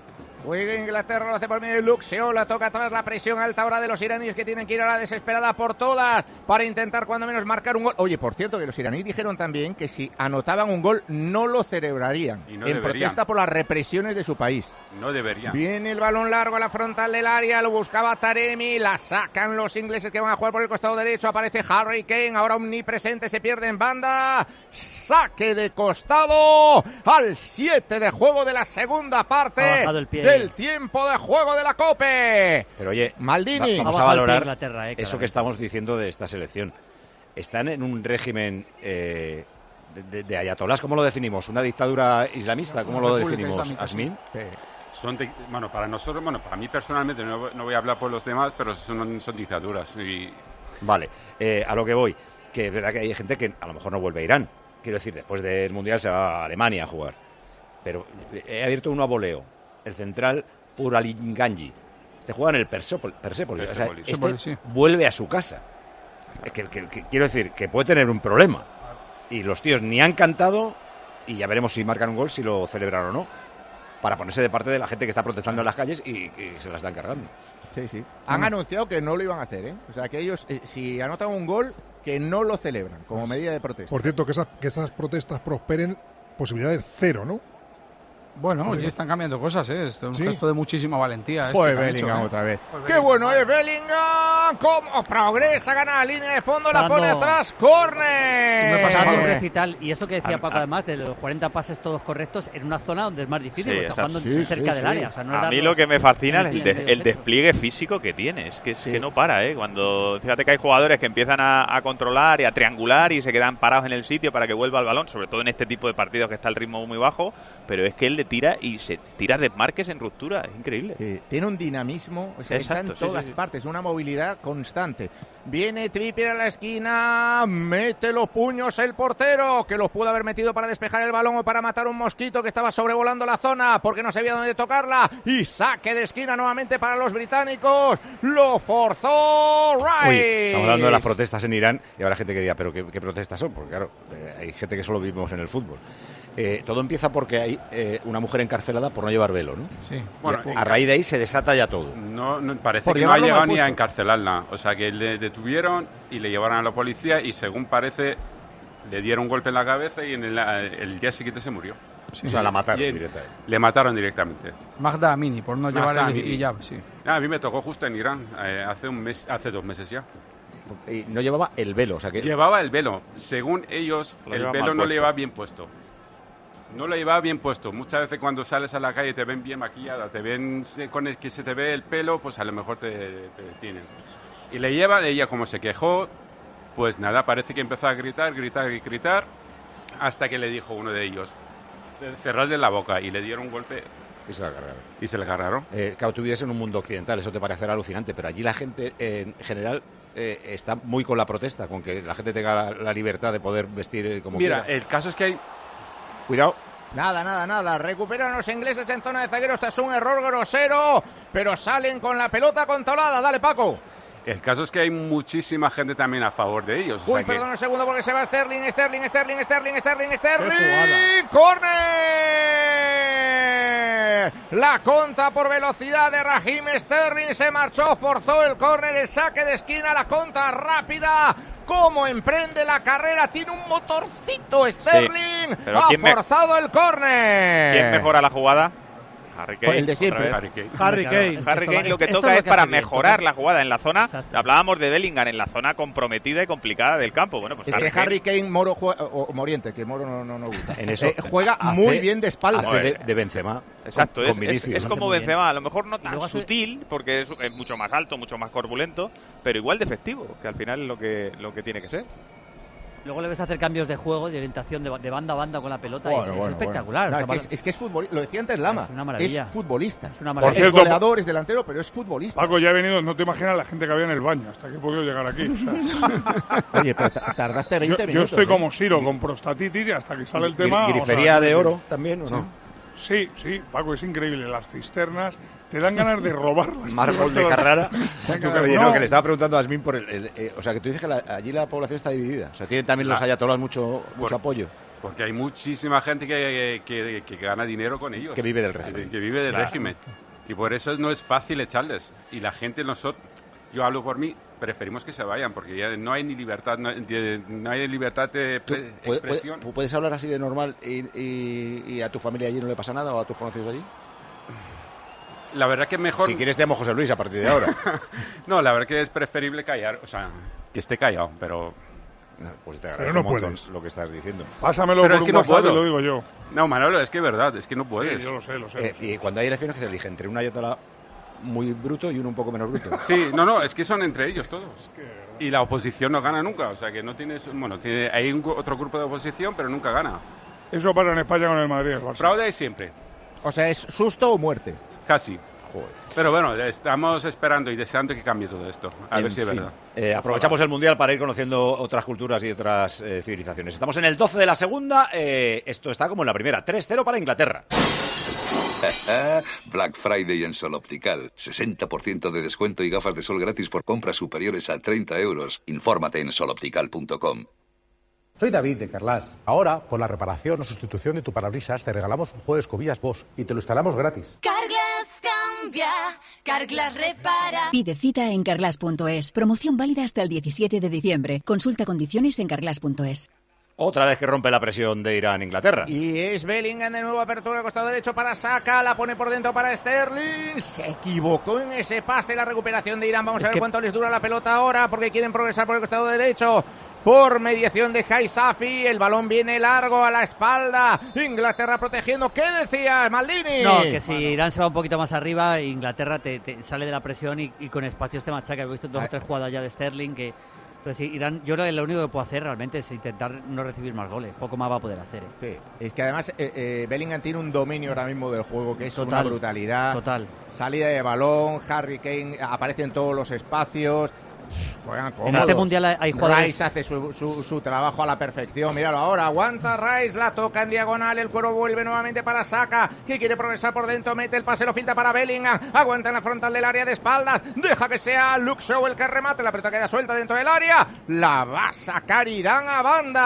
Juega Inglaterra, lo hace por medio de Luke Shaw, la toca atrás la presión alta ahora de los iraníes que tienen que ir a la desesperada por todas para intentar cuando menos marcar un gol. Oye, por cierto, que los iraníes dijeron también que si anotaban un gol no lo celebrarían
Y no
en
deberían.
protesta por las represiones de su país.
No debería.
Viene el balón largo a la frontal del área, lo buscaba Taremi, la sacan los ingleses que van a jugar por el costado derecho, aparece Harry Kane, ahora omnipresente, se pierde en banda, saque de costado al siete de juego de la segunda parte
Ha bajado el pie.
del tiempo de juego de la Cope.
Pero oye,
Maldini.
va- vamos
Ha
a
bajado el pie
valorar
Inglaterra, eh,
eso
claramente.
que estamos diciendo de esta selección. Están en un régimen eh, de, de, de ayatolás, ¿cómo lo definimos? ¿Una dictadura islamista? ¿Cómo lo
República
definimos,
Islámica, sí.
Asmin?
Son de- bueno, para nosotros, bueno, para mí personalmente, no, no voy a hablar por los demás, pero son, son dictaduras. Y
Vale, eh, a lo que voy, que es verdad que hay gente que a lo mejor no vuelve a Irán. Quiero decir, después del Mundial se va a Alemania a jugar. Pero he abierto uno a voleo. El central Puralinganji. Este juega en el Persópol- Persépolis. O sea,
Persépolis.
este
Persépolis, sí.
vuelve a su casa. Que, que- que- quiero decir, que puede tener un problema. Y los tíos ni han cantado, y ya veremos si marcan un gol, si lo celebran o no, para ponerse de parte de la gente que está protestando en las calles y que se la están cargando.
Sí, sí. Han anunciado que no lo iban a hacer, ¿eh? O sea, que ellos, eh, si anotan un gol, que no lo celebran como medida de protesta.
Por cierto, que esas, que esas protestas prosperen, posibilidades cero, ¿no?
Bueno,
Joder.
ya están cambiando cosas, ¿eh? Es un
¿Sí?
gesto de muchísima valentía.
Fue
este que han
Bellingham
hecho, ¿eh?
otra vez.
Fue
¡Qué
Bellingham.
bueno es Bellingham! ¿Cómo progresa? Gana la línea de fondo, la
Dando-
pone atrás.
Me pasa
¡Córner!
mal,
Dando un
eh.
recital, y esto que decía
A-
Paco,
a-
además, de los cuarenta pases todos correctos en una zona donde es más difícil,
Sí,
porque está
exacto.
jugando
Sí,
cerca
sí,
del
sí.
área. O sea, no
A
era
mí
los-
lo que me fascina es
en
el,
el
de-
medio
el
centro.
despliegue físico que tiene. Es que, es
Sí.
que no para, ¿eh? Cuando, fíjate que hay jugadores que empiezan a, a controlar y a triangular y se quedan parados en el sitio para que vuelva el balón, sobre todo en este tipo de partidos que está el ritmo muy bajo, pero es que él le tira y se tira desmarques en ruptura. Es increíble.
Sí, tiene un dinamismo, o sea, está
Exacto,
en
sí,
todas
sí, sí.
partes, una movilidad constante. Viene Trippier a la esquina, mete los puños el portero, que los pudo haber metido para despejar el balón o para matar un mosquito que estaba sobrevolando la zona porque no sabía dónde tocarla. Y saque de esquina nuevamente para los británicos. Lo forzó Rice.
Uy, estamos hablando de las protestas en Irán y habrá gente que diga, ¿pero qué, qué protestas son? Porque claro, eh, hay gente que solo vivimos en el fútbol. Eh, todo empieza porque hay eh, una mujer encarcelada por no llevar velo, ¿no?
Sí.
Bueno,
Y a raíz de ahí se desata ya todo.
no, no- parece
Por
que no ha
llevarlo
llegado
mal
ni a
puesto.
encarcelarla. O sea, que le detuvieron y le llevaron a la policía y según parece le dieron un golpe en la cabeza y en el, el día siguiente se murió.
O sea, la mataron
Y él-
directamente.
Le mataron directamente.
Magda Amini, por no
Mahsa
llevar el
Amini.
hijab, sí.
Ah, a mí me tocó justo en Irán, eh, hace un mes, hace dos meses ya.
Y no llevaba el velo, o sea que...
Llevaba el velo. Según ellos,
Lo
el
lleva
velo
mal
no le
puesto.
llevaba bien puesto. No lo llevaba bien puesto. Muchas veces cuando sales a la calle te ven bien maquillada, te ven se- con el que se te ve el pelo, pues a lo mejor te, te detienen. Y le llevan, ella como se quejó, pues nada, parece que empezó a gritar, gritar y gritar, hasta que le dijo uno de ellos, cerrarle la boca, y le dieron un golpe
Y se la cargaron.
y se le agarraron.
Eh, claro, tú vives en un mundo occidental, eso te parecerá alucinante, pero allí la gente eh, en general eh, está muy con la protesta, con que la gente tenga la, la libertad de poder vestir eh, como
Mira,
quiera.
el caso es que hay...
Cuidado.
Nada, nada, nada. Recuperan los ingleses en zona de zagueros tras un error grosero, pero salen con la pelota controlada. Dale, Paco.
El caso es que hay muchísima gente también a favor de ellos. O
Uy,
sea
perdón
que...
un segundo porque se va Sterling, Sterling, Sterling, Sterling, Sterling, Sterling. ¡Córner! La conta por velocidad de Raheem Sterling. Se marchó, forzó el córner, el saque de esquina, la conta rápida. Cómo emprende la carrera, tiene un motorcito Sterling.
Sí,
ha forzado
me...
el córner.
¿Quién mejora la jugada? Harry Kane.
El de siempre.
Harry Kane.
Harry Kane.
Harry Kane lo que toca es para mejorar la jugada en la zona. Exacto. Hablábamos de Bellingham en la zona comprometida y complicada del campo. Bueno, pues
es
Harry
que
Kane...
Harry Kane, Moro juega, o Moriente, que Moro no, no, no gusta.
En eso
eh, juega
hace,
muy bien de espalda.
Hace de, de Benzema.
Exacto,
con,
es,
con
es, es como Benzema, a lo mejor no tan sutil, porque es, es mucho más alto, mucho más corpulento, pero igual de efectivo, que al final es lo que, lo que tiene que ser.
Luego le ves hacer cambios de juego, de orientación de, de banda a banda con la pelota.
Bueno,
y es,
bueno,
es espectacular.
Bueno. No,
o sea,
es, que es, es que es futbolista. Lo decía antes Lama.
Es una maravilla.
Es futbolista.
Es una
maravilla.
Por cierto,
es goleador, es delantero, pero es futbolista.
Paco, ya he venido, no te imaginas la gente que había en el baño hasta que he podido llegar aquí. O sea,
Oye, pero tardaste veinte
yo,
minutos.
Yo estoy
¿eh?
como Siro, con prostatitis, y hasta que sale el tema...
¿Grifería
o sea,
de oro también o no?
Sí, sí, Paco, es increíble. Las cisternas te dan ganas de robarlas.
Mármol de Carrara. Oye, no,
no,
que le estaba preguntando a Asmin por el... el eh, o sea, que tú dices que la, allí la población está dividida. O sea, tienen también los ayatolás mucho, mucho
por,
apoyo.
Porque hay muchísima gente que, que, que gana dinero con ellos.
Que vive del régimen.
Que, que vive del
claro.
régimen. Y por eso no es fácil echarles. Y la gente, nosotros, yo hablo por mí, preferimos que se vayan, porque ya no hay ni libertad, no, no hay libertad de pre-
¿Puedes,
expresión.
¿Puedes hablar así de normal y, y, y a tu familia allí no le pasa nada o a tus conocidos allí?
La verdad que mejor...
Si quieres te llamo José Luis a partir de ahora.
No, la verdad que es preferible callar, o sea, que esté callado, pero...
No, pues te
pero no puedes.
Lo que estás diciendo.
Pásamelo
pero
por
es que
un
no
WhatsApp
puedo.
y lo digo yo.
No, Manolo, es que es verdad, es que no puedes.
Sí, yo lo sé, lo sé.
Eh,
lo sé.
y cuando hay elecciones que se elige entre un ayatolá muy bruto y uno un poco menos bruto.
Sí, no, no, es que son entre ellos todos. Es que... Y la oposición no gana nunca, o sea que no tienes... Bueno, tiene, hay un, otro grupo de oposición, pero nunca gana.
Eso para en España con el Madrid. El Barça.
Fraude hay siempre.
O sea, es susto o muerte.
Casi.
Joder.
Pero bueno, estamos esperando y deseando que cambie todo esto. A
en
ver si es
fin.
verdad.
Eh, aprovechamos el Mundial para ir conociendo otras culturas y otras eh, civilizaciones. Estamos en el doce de la segunda. Eh, esto está como en la primera. tres cero para Inglaterra.
Black Friday en Sol Optical. sesenta por ciento de descuento y gafas de sol gratis por compras superiores a treinta euros. Infórmate en sol optical punto com.
Soy David de Carlas. Ahora, por la reparación o sustitución de tu parabrisas, te regalamos un juego de escobillas Bosch y te lo instalamos gratis.
Carglass cambia, Carglass repara.
Pide cita en carglass punto es. Promoción válida hasta el diecisiete de diciembre. Consulta condiciones en carglass punto es.
Otra vez que rompe la presión de Irán Inglaterra.
Y es Bellingham de nuevo, apertura al costado derecho para Saka, la pone por dentro para Sterling. Se equivocó en ese pase, la recuperación de Irán. Vamos
Es
a ver
que...
cuánto les dura la pelota ahora, porque quieren progresar por el costado derecho. Por mediación de Haisafi, el balón viene largo a la espalda. Inglaterra protegiendo. ¿Qué decías, Maldini?
No, que si bueno. Irán se va un poquito más arriba, Inglaterra te, te sale de la presión y, y con espacios te machaca. He visto dos o tres jugadas ya de Sterling que... Entonces, Irán, yo creo que lo único que puedo hacer realmente es intentar no recibir más goles. Poco más va a poder hacer. ¿eh?
Sí. Es que además eh, eh, Bellingham tiene un dominio ahora mismo del juego que es
total,
una brutalidad.
Total.
Salida de balón, Harry Kane aparece en todos los espacios. Juegan cómodos.
En este mundial hay jugadores...
Rice hace su, su, su trabajo a la perfección. Míralo ahora, aguanta Rice, la toca en diagonal, el cuero vuelve nuevamente para Saka, que quiere progresar por dentro, mete el pase, lo filtra para Bellingham, aguanta en la frontal del área de espaldas, deja que sea Luke Shaw el que remate, la pelota queda suelta dentro del área, la va a sacar Irán a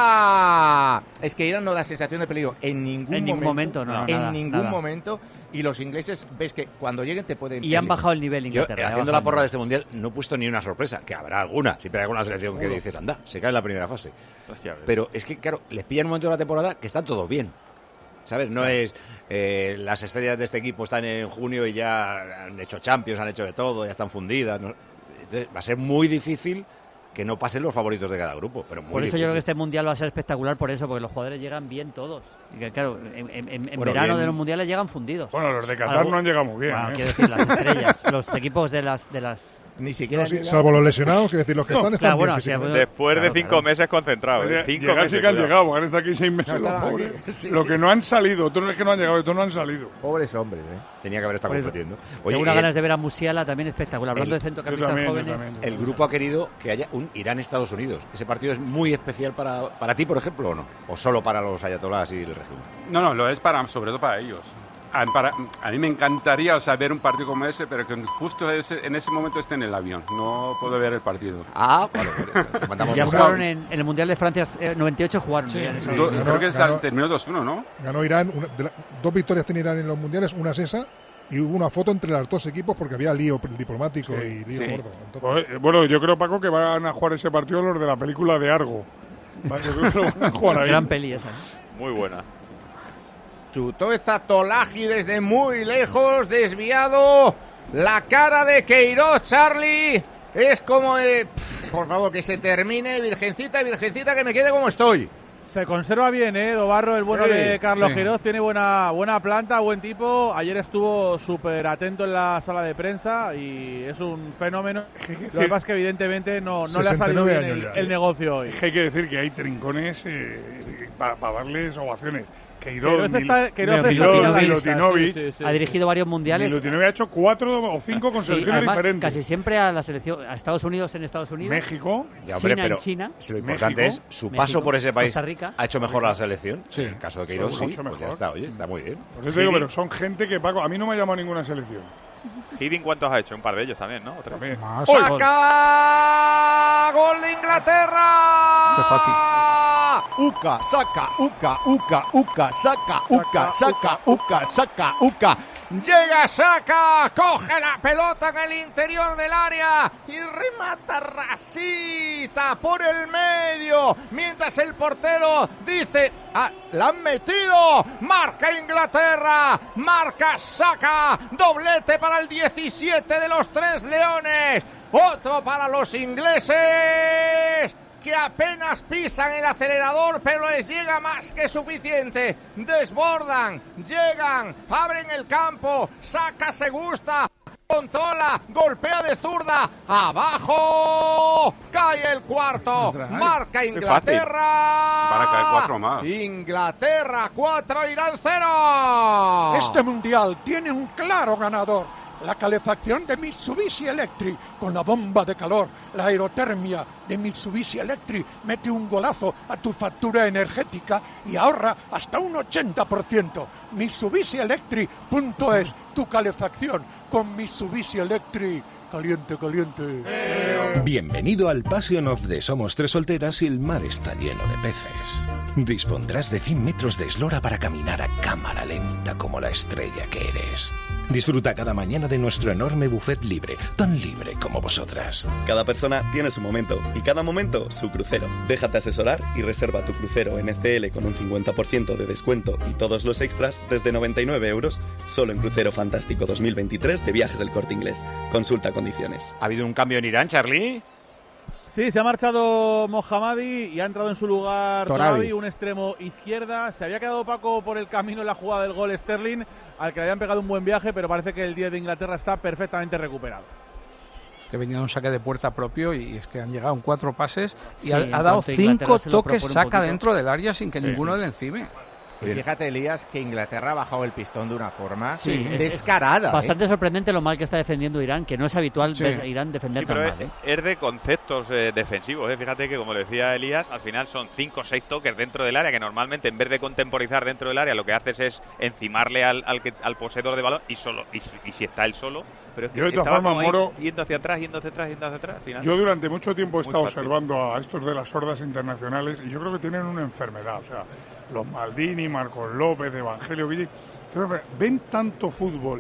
banda. Es que Irán no da sensación de peligro en ningún
en
momento.
Ningún momento no,
en
nada,
ningún
nada.
momento. Y los ingleses, ves que cuando lleguen te pueden...
Y han bajado el nivel Inglaterra.
Yo, haciendo la porra de este Mundial, no he puesto ni una sorpresa, que habrá alguna. Siempre hay alguna selección que dices, anda, se cae en la primera fase. Pero es que, claro, les pilla en un momento de la temporada que está todo bien. ¿Sabes? No es... Eh, las estrellas de este equipo están en junio y ya han hecho Champions, han hecho de todo, ya están fundidas. ¿no? Entonces, va a ser muy difícil que no pasen los favoritos de cada grupo. Pero muy
por eso
difícil.
yo creo que este mundial va a ser espectacular por eso, porque los jugadores llegan bien todos. Y que, claro, en, en, en
bueno,
verano
bien.
de los mundiales llegan fundidos.
Bueno, los de Qatar no han llegado muy bien.
Bueno,
¿eh?
quiero decir, las estrellas, los equipos de las de las
Ni siquiera.
No, sí, salvo los lesionados, quiero decir, los que están no, están claro, bien bueno, físicamente.
Después
claro,
de cinco
claro.
meses concentrados. ¿eh? Cinco
Llegar
meses,
sí que han
cuidado.
llegado, han estado aquí seis meses no, los pobres. Sí. Lo que no han salido, otros es que no han llegado, otros no han salido.
Pobres hombres, ¿eh?
Tenía que haber estado
Por
compitiendo.
Oye, tengo unas ganas de ver a Musiala también espectacular. Hablando
el,
de centrocampistas
también,
jóvenes.
El grupo ha querido que haya un Irán-Estados Unidos. ¿Ese partido es muy especial para, para ti, por ejemplo, o no? ¿O solo para los ayatolás y el régimen?
No, no, lo es para, sobre todo para ellos. A, para, a mí me encantaría, o sea, ver un partido como ese, pero que justo ese, en ese momento esté en el avión. No puedo ver el partido.
Ah, vale, vale. Te mandamos
ya jugaron en, en el Mundial de Francia, eh, noventa y ocho jugaron.
Sí,
sí,
sí,
Do,
ganó,
creo que
ganó,
terminó dos uno, ¿no?
Ganó Irán, una, de la, dos victorias tiene Irán en los Mundiales, una es esa, y hubo una foto entre los dos equipos porque había lío diplomático sí, y lío
sí.
gordo. Entonces,
pues, bueno, yo creo, Paco, que van a jugar ese partido los de la película de Argo. Yo creo que lo van a jugar ahí.
Gran peli esa. ¿eh?
Muy buena.
Chutó esa Tolaji desde muy lejos, desviado. La cara de Queiroz, Charlie, es como de... Pff, por favor, que se termine, virgencita, virgencita, que me quede como estoy.
Se conserva bien, ¿eh? Dobarro, el bueno sí, de Carlos sí. Queiroz, tiene buena, buena planta, buen tipo. Ayer estuvo súper atento en la sala de prensa y es un fenómeno. Sí, Lo que pasa es que evidentemente no, no le ha salido bien el, el negocio hoy.
Es que hay que decir que hay trincones eh, para pa darles ovaciones. Queiroz,
Queiroz está, Queiroz está
Milutinovic,
sí, sí, sí,
ha dirigido varios mundiales.
Milutinovic ha hecho cuatro o cinco con
sí,
selecciones
además,
diferentes.
Casi siempre a la selección, a Estados Unidos en Estados Unidos,
México,
ya, hombre,
China
pero
en China,
si lo importante
México,
es su paso
México,
por ese país.
Costa Rica.
Ha hecho mejor a la selección.
Sí.
En el caso de Queiroz, sí,
mucho
pues ya está, oye, está muy bien.
Pues eso digo, pero son gente que, Paco, a mí no me ha llamado ninguna selección.
Hiddink, ¿cuántos ha hecho? Un par de ellos también, ¿no?
También.
Más. ¡Saca! ¡Gol de Inglaterra!
Qué fácil.
Uca, saca, uca, uca, uca, saca, uca, saca, uca, saca, uca. Llega Saka, coge la pelota en el interior del área y remata rasita por el medio. Mientras el portero dice, ah, la han metido. Marca Inglaterra, marca Saka, doblete para el diecisiete de los Tres Leones. Otro para los ingleses, que apenas pisan el acelerador, pero les llega más que suficiente. Desbordan, llegan, abren el campo, Saka se gusta, controla, golpea de zurda, abajo, cae el cuarto, marca Inglaterra.
Van a caer cuatro más.
Inglaterra cuatro, Irán cero.
Este mundial tiene un claro ganador. La calefacción de Mitsubishi Electric con la bomba de calor, la aerotermia de Mitsubishi Electric mete un golazo a tu factura energética y ahorra hasta un ochenta por ciento. Mitsubishi Electric punto es, tu calefacción con Mitsubishi Electric. Caliente, caliente.
Bienvenido al Passion of the Somos Tres Solteras y el mar está lleno de peces. Dispondrás de cien metros de eslora para caminar a cámara lenta como la estrella que eres. Disfruta cada mañana de nuestro enorme buffet libre, tan libre como vosotras.
Cada persona tiene su momento y cada momento su crucero. Déjate asesorar y reserva tu crucero N C L con un cincuenta por ciento de descuento y todos los extras desde noventa y nueve euros, solo en Crucero Fantástico dos mil veintitrés de Viajes del Corte Inglés. Consulta condiciones.
¿Ha habido un cambio en Irán, Charlie?
Sí, se ha marchado Mohammadi y ha entrado en su lugar Torabi, un extremo izquierda. Se había quedado Paco por el camino en la jugada del gol Sterling, al que le habían pegado un buen viaje, pero parece que el diez de Inglaterra está perfectamente recuperado.
Que venía un saque de puerta propio y es que han llegado en cuatro pases y
sí,
ha, ha dado cinco toques saca
un
dentro del área sin que sí, ninguno sí. le encime.
Y fíjate, Elías, que Inglaterra ha bajado el pistón de una forma
sí,
descarada.
Es bastante
¿eh?
sorprendente lo mal que está defendiendo Irán, que no es habitual sí. ver a Irán defender
sí,
tan
mal.
mal. ¿eh?
Es de conceptos eh, defensivos. ¿eh? Fíjate que, como le decía Elías, al final son cinco o seis toques dentro del área, que normalmente en vez de contemporizar dentro del área, lo que haces es encimarle al, al, que, al poseedor de balón y solo y, y si está él solo. Pero es que
yo de todas formas, Moro,
yendo hacia atrás, yendo hacia atrás, yendo hacia atrás. Al final,
yo durante mucho tiempo he estado
fácil.
observando a estos de las sordas internacionales y yo creo que tienen una enfermedad. O sea, los Maldini, Marcos López, Evangelio Guille, ven tanto fútbol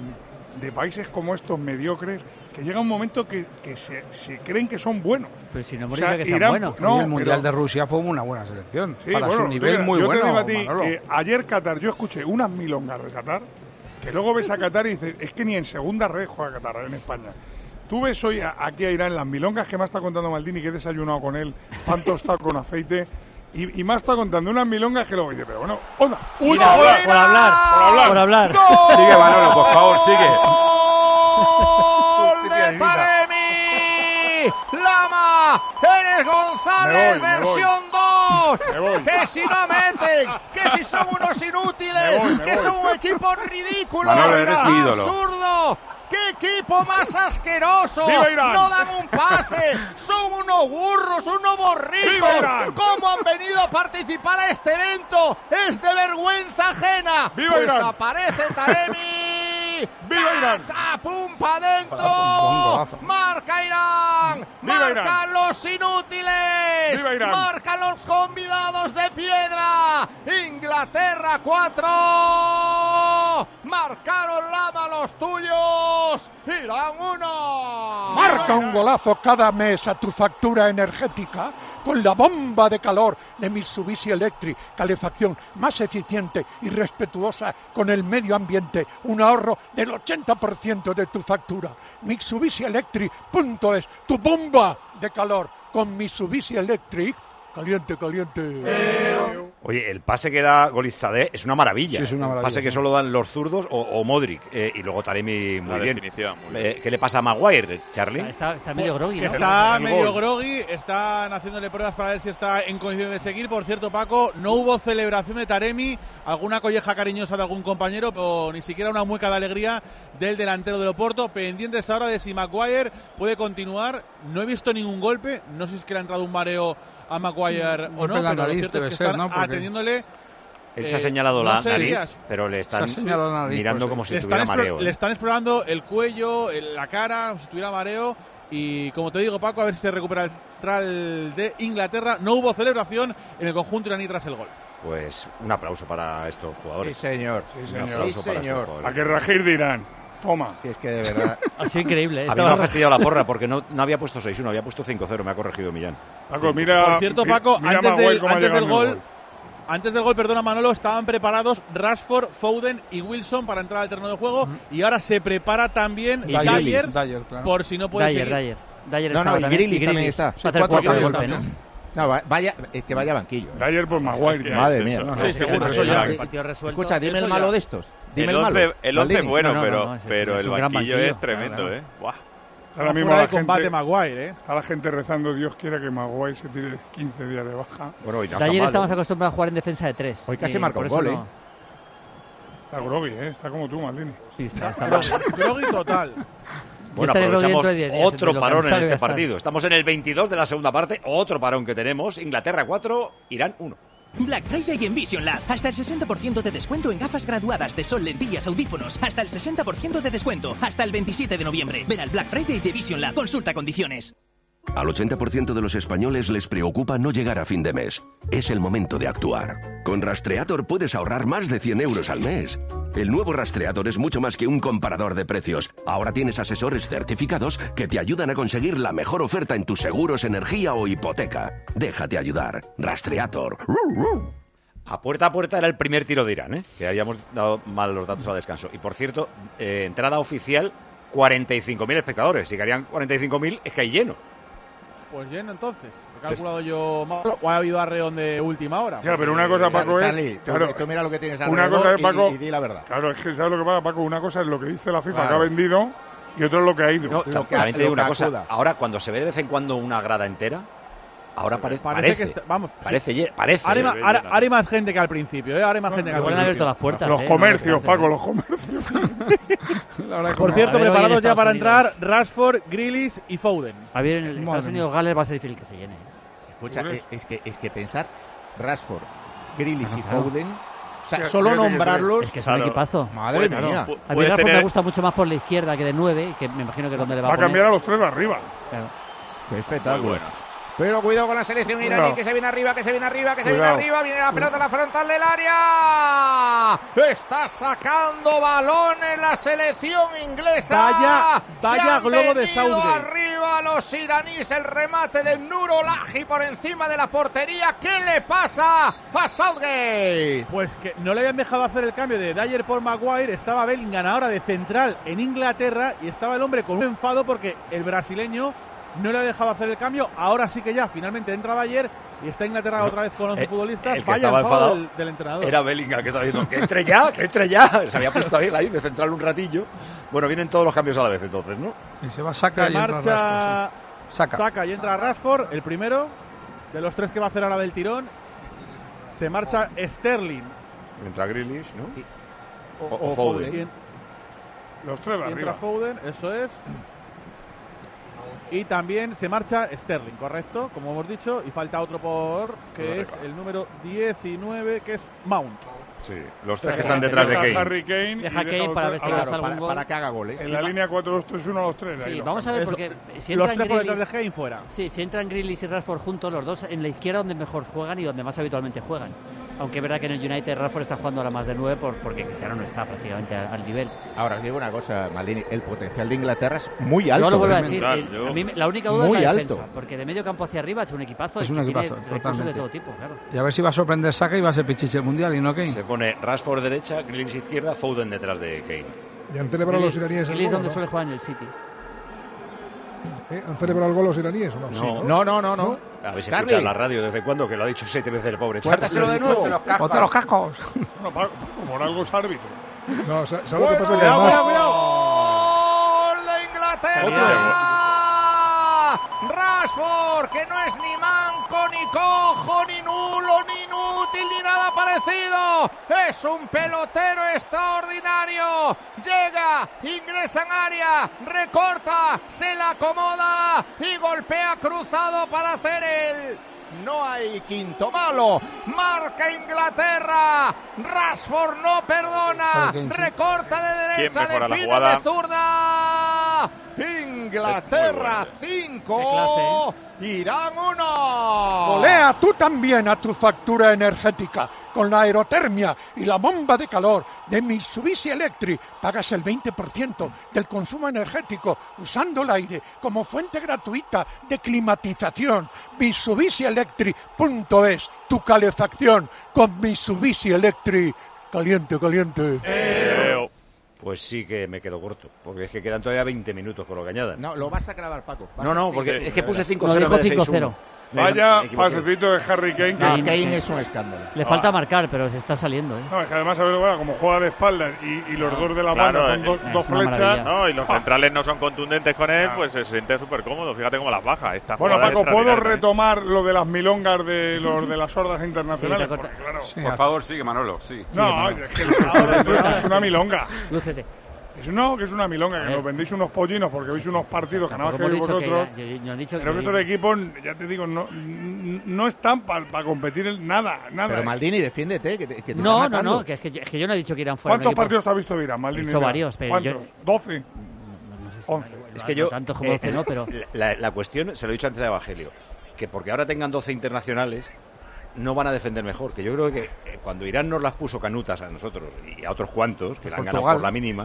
de países como estos mediocres que llega un momento que, que se, se creen que son buenos.
Pero si no me
o sea,
que sean
Irán,
buenos.
No,
el Mundial
pero,
de Rusia fue una buena selección.
Sí,
para
bueno,
su nivel
mira,
muy
yo
bueno.
Yo te digo a ti que ayer Qatar, yo escuché unas milongas de Qatar, que luego ves a Qatar y dices, es que ni en segunda red juega Qatar en España. Tú ves hoy a, aquí a Irán las milongas que me está contando Maldini, que he desayunado con él, pan tostado con aceite, y, y me está contando unas milongas que luego dice, pero bueno, onda, una
Mira,
hora
por hablar,
por hablar.
Por hablar.
¡No! Sigue, Manolo, por favor, sigue.
¡Gol de Taremi! Lama, eres González,
Me voy, me
versión
voy.
dos.
Me voy.
Que si no meten, que si son unos inútiles,
Me voy, me
que
voy.
son un equipo ridículo,
Manolo, eres mi ídolo.
absurdo. ¡Qué equipo más asqueroso!
¡Viva Irán!
¡No dan un pase! ¡Son unos burros, unos borricos!
¡Viva Irán!
¿Cómo han venido a participar a este evento? ¡Es de vergüenza ajena!
¡Viva
pues
Irán!
aparece Taremi.
¡Viva Irán!
¡Ta, pum, pa' dentro!
golazo.
¡Marca Irán!
¡Viva
¡Marcan
Irán!
los inútiles!
¡Viva Irán!
¡Marcan los convidados de piedra! ¡Inglaterra cuatro! ¡Marcaron Lama los tuyos! ¡Irán uno!
Marca un golazo cada mes a tu factura energética con la bomba de calor de Mitsubishi Electric, calefacción más eficiente y respetuosa con el medio ambiente, un ahorro del ochenta por ciento de tu factura. Mitsubishi Electric punto es, tu bomba de calor con Mitsubishi Electric. Caliente, caliente.
Oye, el pase que da Golizadeh es una maravilla.
Sí, es una
El
maravilla,
pase que
sí.
solo dan los zurdos o, o Modric. Eh, y luego Taremi muy
La
bien.
definición, muy bien.
Eh, ¿Qué le pasa a Maguire, Charlie?
Está, está medio groggy,
Que
¿no?
está
El
medio
gol.
groggy, están haciéndole pruebas para ver si está en condiciones de seguir. Por cierto, Paco, no hubo celebración de Taremi, alguna colleja cariñosa de algún compañero, pero ni siquiera una mueca de alegría del delantero del Oporto. Pendientes ahora de si Maguire puede continuar. No he visto ningún golpe, no sé si es que le ha entrado un mareo a Maguire o
golpe
no,
en la
pero lo
nariz
cierto es
debe
que
ser,
están
¿no? Porque-
atendiéndole.
Él se ha
eh,
señalado
no
la
sé,
nariz,
Díaz.
pero le están
Se ha señalado la nariz,
mirando
pues,
como si
le, están
tuviera
explo-
mareo.
le
¿eh?
están explorando el cuello, el- la cara, como si tuviera mareo. Y como te digo, Paco, a ver si se recupera el central de Inglaterra. No hubo celebración en el conjunto iraní tras el gol.
Pues un aplauso para estos jugadores.
Sí, señor.
Sí,
Un
señor.
aplauso
Sí,
para estos
señor.
jugadores.
A que Rajir de Irán. Toma.
Si es que de verdad.
Ha sido increíble. ¿eh?
A mí me ha
Estaba-
fastidiado la porra porque no, no había puesto seis uno, había puesto cinco cero, me ha corregido Millán.
Paco, mira.
Por cierto,
mi-
Paco,
mira
antes
Maguire
del,
cómo ha
antes del
llegado el
gol, antes del gol, perdona Manolo, estaban preparados Rashford, Foden y Wilson para entrar al terreno de juego. Y ahora se prepara también
Y
Dyer,
Grealish, Dyer, claro.
por si no puede
Dyer,
seguir.
Dyer. Dyer
No,
estaba
no, y Grealish también
Grealish.
está.
Va a hacer
cuatro
cuatro de
cambios
golpe, ¿no?
también.
No, va- vaya, es que vaya banquillo.
De ayer por Maguire. ya.
Madre
Es
mía.
eso, ¿no?
Sí,
Sí,
seguro,
sí,
eso
sí.
ya.
El partido resuelto.
Escucha, dime
Eso
el
ya.
malo de estos. Dime
El
el, malo.
once, el once es
Maldini.
bueno,
No, no,
pero,
no, es-
pero
es
el
un gran
banquillo
banquillo.
es tremendo,
Claro,
¿eh? Buah.
Ahora mismo
Fuera
la
de combate
gente,
Maguire, ¿eh?
está la gente rezando, Dios quiera que Maguire se tire quince días de baja.
Bueno, y no está
Dyer
mal,
estamos
¿eh?
acostumbrados a jugar en defensa de tres.
Hoy casi
Y
marca
por
un
eso
gol,
no-
¿eh?
Está groggy, ¿eh? Está como tú, Maldini.
Sí, está, está mal.
Groggy total.
Bueno,
estaré groggy
aprovechamos
dentro de diez días,
otro
de lo
parón en
cansado que
este
voy a estar.
partido. Estamos en el veintidós de la segunda parte, otro parón que tenemos. Inglaterra cuatro, Irán uno.
Black Friday en Vision Lab. Hasta el sesenta por ciento de descuento en gafas graduadas de sol, lentillas, audífonos. Hasta el sesenta por ciento de descuento. Hasta el veintisiete de noviembre. Ven al Black Friday de Vision Lab. Consulta condiciones.
Al ochenta por ciento de los españoles les preocupa no llegar a fin de mes. Es el momento de actuar. Con Rastreator puedes ahorrar más de cien euros al mes. El nuevo Rastreator es mucho más que un comparador de precios. Ahora tienes asesores certificados que te ayudan a conseguir la mejor oferta en tus seguros, energía o hipoteca. Déjate ayudar. Rastreator.
A puerta a puerta era el primer tiro de Irán, ¿eh? Que habíamos dado mal los datos al descanso. Y por cierto, eh, entrada oficial, cuarenta y cinco mil espectadores. Si querían cuarenta y cinco mil, es que hay lleno.
Pues lleno entonces. He calculado yo mal. O ha habido arreón de última hora.
Ya, pero una cosa, Paco,
Charlie,
es.
tú- tú mira lo que tienes
una
alrededor
cosa es,
y-
Paco.
y di la verdad.
Claro, es que ¿sabes lo que pasa, Paco? Una cosa es lo que dice la FIFA
Claro.
que ha vendido y otra es lo que ha ido.
No,
Lo que-
también te digo
lo que
una cosa.
acuda.
Ahora, cuando se ve de vez en cuando una grada entera, ahora pare-
Parece
parece.
que está- vamos,
parece, ye- parece.
Ahora hay, ma-
eh,
ahora- ahora hay más gente que al principio, ¿eh? Ahora hay más gente que al
Igual han
principio.
abierto las puertas.
Los
¿eh?
comercios,
No,
Paco, los comercios.
Por cierto,
A ver, hoy en
preparados ya
Estados
para
Unidos.
entrar Rashford, Grealish y Foden.
A ver, en el
Madre
Estados
mía.
Unidos Gales va a ser difícil que se llene.
Escucha, eh, es que, es que pensar Rashford, Grealish
Bueno,
y
claro.
Foden, o sea,
Fíjate
solo
que-
nombrarlos.
Es que es un equipazo.
Madre
Claro.
mía.
A mí
Puede
Rashford
tener-
me gusta mucho más por la izquierda que de nueve, que me imagino que es donde le va,
Va a
poner.
cambiar a los tres de arriba.
Claro.
Qué
Muy
espectáculo.
bueno.
Pero cuidado con la selección iraní,
Cuidado.
que se viene arriba, que se viene arriba, que se
Cuidado.
viene arriba. Viene la pelota a la frontal del área. Está sacando balones la selección inglesa.
Vaya-
Se
vaya
han
globo de
venido
Southgate.
arriba los iraníes. El remate de Nurolahi por encima de la portería. ¿Qué le pasa a Southgate?
Pues que no le habían dejado hacer el cambio de Dyer por Maguire. Estaba Bellingham ahora de central en Inglaterra y estaba el hombre con un enfado porque el brasileño no le ha dejado hacer el cambio. Ahora sí que ya finalmente entra Dyer y está Inglaterra otra vez con once
Eh,
futbolistas.
el que
Vaya
estaba
enfado
enfadado
del, del entrenador.
Era Bellingham que estaba diciendo que entre ya, que entre ya. Se había puesto ahí, ahí de central un ratillo. Bueno, vienen todos los cambios a la vez entonces, ¿no?
Y se va a sacar
Se
y entra
marcha,
Rashford, Saca.
Saca y entra Rashford, el primero de los tres que va a hacer ahora del tirón. Se marcha Sterling.
Entra Grealish, ¿no?
O, o Foden. En,
los tres de
arriba. Entra Foden, eso es. Y también se marcha Sterling, correcto, como hemos dicho. Y falta otro por, que es el número diecinueve, que es Mount.
Sí, los tres que están detrás de Kane.
Harry Kane.
Deja Kane para ver si
claro,
hace algún
para,
gol.
para que haga goles. En la sí, línea cuatro dos tres uno, los tres.
Sí,
ahí
vamos a ver, porque si
los
entran
tres por detrás
Grealish,
de Kane fuera.
Sí, si entran Grealish y Rashford juntos, los dos en la izquierda donde mejor juegan y donde más habitualmente juegan. Aunque es verdad que en el United Rashford está jugando a la más de nueve por, porque Cristiano no está prácticamente al, al nivel.
Ahora os digo una cosa, Maldini, el potencial de Inglaterra es muy alto.
Yo lo vuelvo a decir,
claro,
el,
yo...
a mí la única duda
muy
es la
alto.
defensa, porque de medio campo hacia arriba es un equipazo,
es
y
un equipazo,
tiene recursos
totalmente.
de todo tipo, claro.
Y a ver si va a sorprender Saka y va a ser Pichichi el mundial y no Kane.
Se pone Rashford derecha, Grealish izquierda, Foden detrás de Kane.
¿Y han celebrado los iraníes el
Grealish
gol?
donde
¿no?
suele jugar en el City.
¿Eh? ¿Han celebrado el gol los iraníes o no?
No,
Sí, ¿no?
No, no, no, no.
A ver si
Charlie.
escuchas la radio desde cuándo, que lo ha dicho siete veces el pobre Charlie.
Cuéntaselo de nuevo.
¡Ponte los cascos!
Bueno, Paco, por algo es árbitro.
No, ¿sabes lo que pasa? Que
Cuidado,
además...
cuidado. ¡Gol de Inglaterra! Rashford, que no es ni manco, ni cojo, ni nulo, ni inútil, ni nada parecido. Es un pelotero extraordinario. Llega, ingresa en área, recorta, se la acomoda y golpea cruzado para hacer el... No hay quinto malo. Marca Inglaterra. Rashford no perdona. Recorta de derecha, define de zurda. Inglaterra cinco, Irán uno.
Golea tú también a tu factura energética. Con la aerotermia y la bomba de calor de Mitsubishi Electric pagas el veinte por ciento del consumo energético usando el aire como fuente gratuita de climatización. Mitsubishi Electric punto es, tu calefacción con Mitsubishi Electric. Caliente, caliente.
Eh, pues sí que me quedo corto, porque es que quedan todavía veinte minutos con lo que añadan.
No, lo vas a clavar, Paco. Vas
No, no,
a...
porque
sí,
es que puse cinco
No,
cero
dijo
en vez de
cinco
seis uno.
cero.
Vaya
Me equivoqué.
pasecito de Harry Kane. Que...
Kane, Kane es un escándalo.
Le falta marcar, pero se está saliendo, ¿eh?
No, es que además, a ver, bueno, como juega de espaldas y, y los dos de la
Claro,
banda son
eh,
do,
es
dos
una
flechas.
maravilla.
No, y los
Ah.
centrales no son contundentes con él,
Ah.
pues se siente súper cómodo. Fíjate cómo las baja. Esta
Bueno,
jugada
Paco,
es
¿puedo
extraordinaria, ¿eh?
retomar lo de las milongas de los de las sordas internacionales?
Sí, te
Porque, claro,
Sí, por favor, sigue, Manolo, sí.
no,
Sigue,
es que ahora es, una, es una milonga.
Lúcete.
Es no, que es una milonga, que
ver.
nos vendéis unos pollinos porque veis unos partidos que nada más que
Tampoco
veis
hemos dicho
vosotros.
que ya- yo- yo he dicho
Pero que
que-
estos equipos, ya te digo, no, no están para competir en nada, nada.
Pero Maldini, defiéndete, que te, que te
No,
están
no,
matando.
no, que es que, yo, es que yo no he dicho que irán fuera.
¿Cuántos partidos te has visto, Vira, Maldini?
He visto varios, pero
¿Cuántos?
yo-
¿doce?
si-
once.
Es que
no
yo,
tanto como
eh,
doce no, pero
la, la cuestión, se lo he dicho antes a Evangelio, que porque ahora tengan doce internacionales, no van a defender mejor. Que yo creo que eh, cuando Irán nos las puso canutas a nosotros y a otros cuantos, que la han ganado
Portugal.
por la mínima,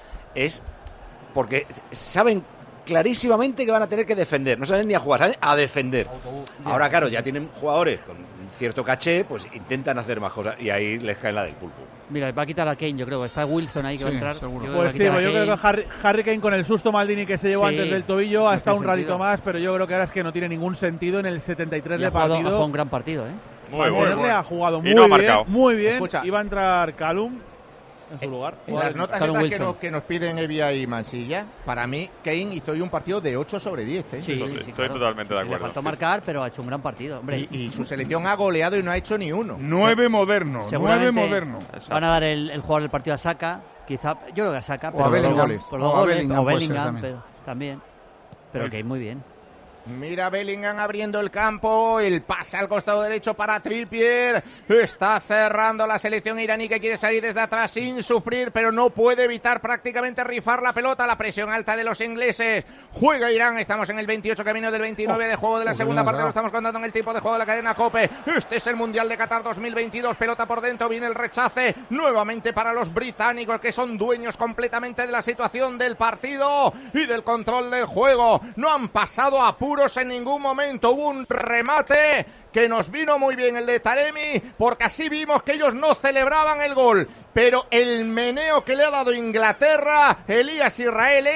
es porque saben clarísimamente que van a tener que defender. No saben ni a jugar, saben a defender. Ahora, claro, ya tienen jugadores con cierto caché, pues intentan hacer más cosas y ahí les cae la del pulpo.
mira, va a quitar a Kane, yo creo. Está Wilson ahí que va a
Sí,
entrar.
seguro.
Yo creo que va a
Pues sí,
quitar a
pues yo creo
Kane.
que Harry, Harry Kane con el susto Maldini que se llevó
Sí,
antes del tobillo ha
no
estado un
tiene
ratito
sentido.
más, pero yo creo que ahora es que no tiene ningún sentido en el setenta y tres
Y ha
de
jugado, ha
partido.
jugado un gran partido, ¿eh?
Muy
Van
bueno.
Persie ha jugado
Y
muy
no ha
bien,
marcado.
muy bien.
Escucha.
Iba a entrar Calum en su lugar.
En las notas
Callum
estas que,
Wilson.
no- que nos piden Evia y Mansilla, para mí, Kane hizo hoy un partido de ocho sobre diez. ¿eh?
Sí,
Eso
sí,
sí,
sí,
estoy
claro.
totalmente de
Sí,
acuerdo.
Le faltó
sí.
marcar, pero ha hecho un gran partido, hombre.
Y, y su selección ha goleado y no ha hecho ni uno.
Nueve moderno, nueve
Seguramente
moderno.
van a dar el, el jugador del partido a Saka, quizá, yo creo que a Saka,
O
pero
a
por los
Bellingham.
goles, por los
O a
goles,
Bellingham
o
puede ser
Bellingham,
también.
pero también. Pero que muy bien.
Mira Bellingham abriendo el campo, el pase al costado derecho para Trippier, está cerrando la selección iraní que quiere salir desde atrás sin sufrir, pero no puede evitar prácticamente rifar la pelota, la presión alta de los ingleses, juega Irán, estamos en el veintiocho, camino del veintinueve de juego de la segunda parte, lo estamos contando en el tiempo de juego de la cadena COPE, este es el Mundial de Qatar dos mil veintidós, pelota por dentro, viene el rechace, nuevamente para los británicos que son dueños completamente de la situación del partido y del control del juego, no han pasado apuros en ningún momento, hubo un remate que nos vino muy bien el de Taremi, porque así vimos que ellos no celebraban el gol, pero el meneo que le ha dado Inglaterra, Elías Israel, es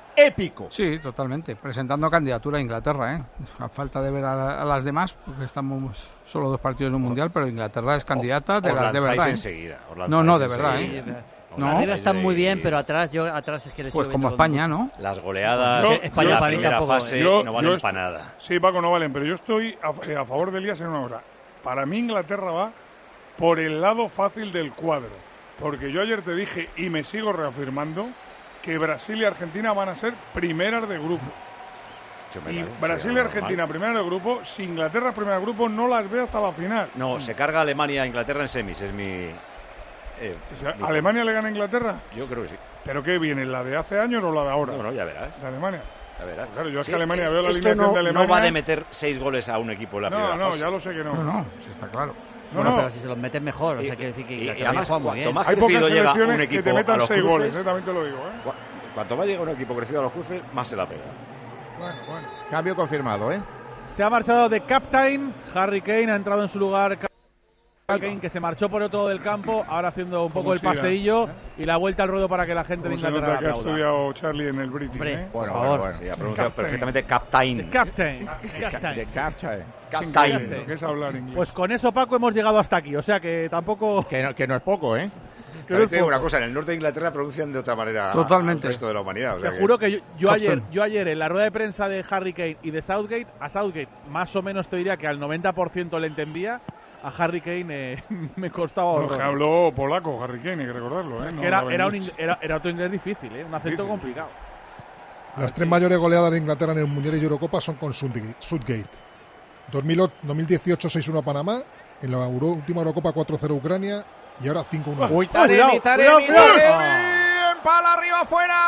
épico.
Sí, totalmente. Presentando candidatura a Inglaterra, ¿eh? A falta de ver a, a las demás, porque estamos solo dos partidos en un mundial, pero Inglaterra es candidata de las de verdad. ¿eh?
Enseguida,
no, no, de verdad, ¿eh?
No, arriba están muy bien, pero atrás yo atrás es que les
Pues como España, ¿no?
Las goleadas
Yo-
España
yo-
en la primera
tampoco,
fase
yo-
no valen
yo est-
para nada.
Sí, Paco, no valen, pero yo estoy a, eh, a favor de Elías en una cosa. Para mí Inglaterra va por el lado fácil del cuadro. Porque yo ayer te dije, y me sigo reafirmando, que Brasil y Argentina van a ser primeras de grupo. Y Brasil y Argentina primeras de grupo, si Inglaterra es primera de grupo, no las veo hasta la final.
No, se carga Alemania a Inglaterra en semis, es mi... eh,
O sea,
mi-
¿Alemania le gana a Inglaterra?
Yo creo que sí.
¿Pero qué viene? ¿La de hace años o la de ahora?
No, no, ya verás.
¿De Alemania?
Ya verás.
Pues claro, yo es
Sí,
que Alemania
es-
veo la
esto
alineación
no,
de Alemania.
no va de meter seis goles a un equipo en la
No,
primera
no,
fase.
ya lo sé que no.
No, no, sí está claro.
No,
Bueno,
no.
pero si se los meten mejor, o sea, quiere decir que
y- y
Inglaterra
además,
juega muy
cuanto
bien.
más
Hay pocas
crecido llega un
selecciones que
equipo
te
a
metan
los
seis
cruces,
goles, eh, también te lo digo. ¿eh?
Cu- Cuanto más llega un equipo crecido a los cruces, más se la pega.
Bueno, bueno.
Cambio confirmado, ¿eh?
Se ha marchado de captain, Harry Kane ha entrado en su lugar. Kane, que se marchó por otro lado del campo, ahora haciendo un poco
Como
el
si era,
paseillo y la vuelta al ruedo para que la gente de
Como se
Inglaterra
nota que ha
aplauda.
estudiado Charlie en el British,
Hombre,
¿eh?
por
Bueno,
favor.
bueno, bueno, sí, ha pronunciado
Captain.
perfectamente captain.
Captain.
De
Captain.
captain.
Captain.
Lo que es hablar inglés.
Pues con eso, Paco, hemos llegado hasta aquí. O sea que tampoco.
Que no, que no es poco, ¿eh?
También te digo una cosa, en el norte de Inglaterra pronuncian de otra manera
Totalmente.
al resto de la humanidad. O sea
Te
que-
juro que yo, yo
Hobson.
ayer, yo ayer en la rueda de prensa de Harry Kane y de Southgate, a Southgate más o menos te diría que al noventa por ciento le entendía, a Harry Kane eh, me costaba
Bueno,
horror.
que habló polaco, Harry Kane, hay que recordarlo, ¿eh? No
Que era,
hablaba
era, un,
inglés.
ing- era, era otro inglés difícil, ¿eh? Un acento
Difícil.
complicado.
Las tres mayores goleadas de Inglaterra en el Mundial y Eurocopa son con Southgate. Southgate. dos mil ocho, dos mil dieciocho seis uno a Panamá, en la Euro- última Eurocopa cuatro cero Ucrania y ahora cinco uno.
Uy, Taremi, Taremi, Taremi, pala arriba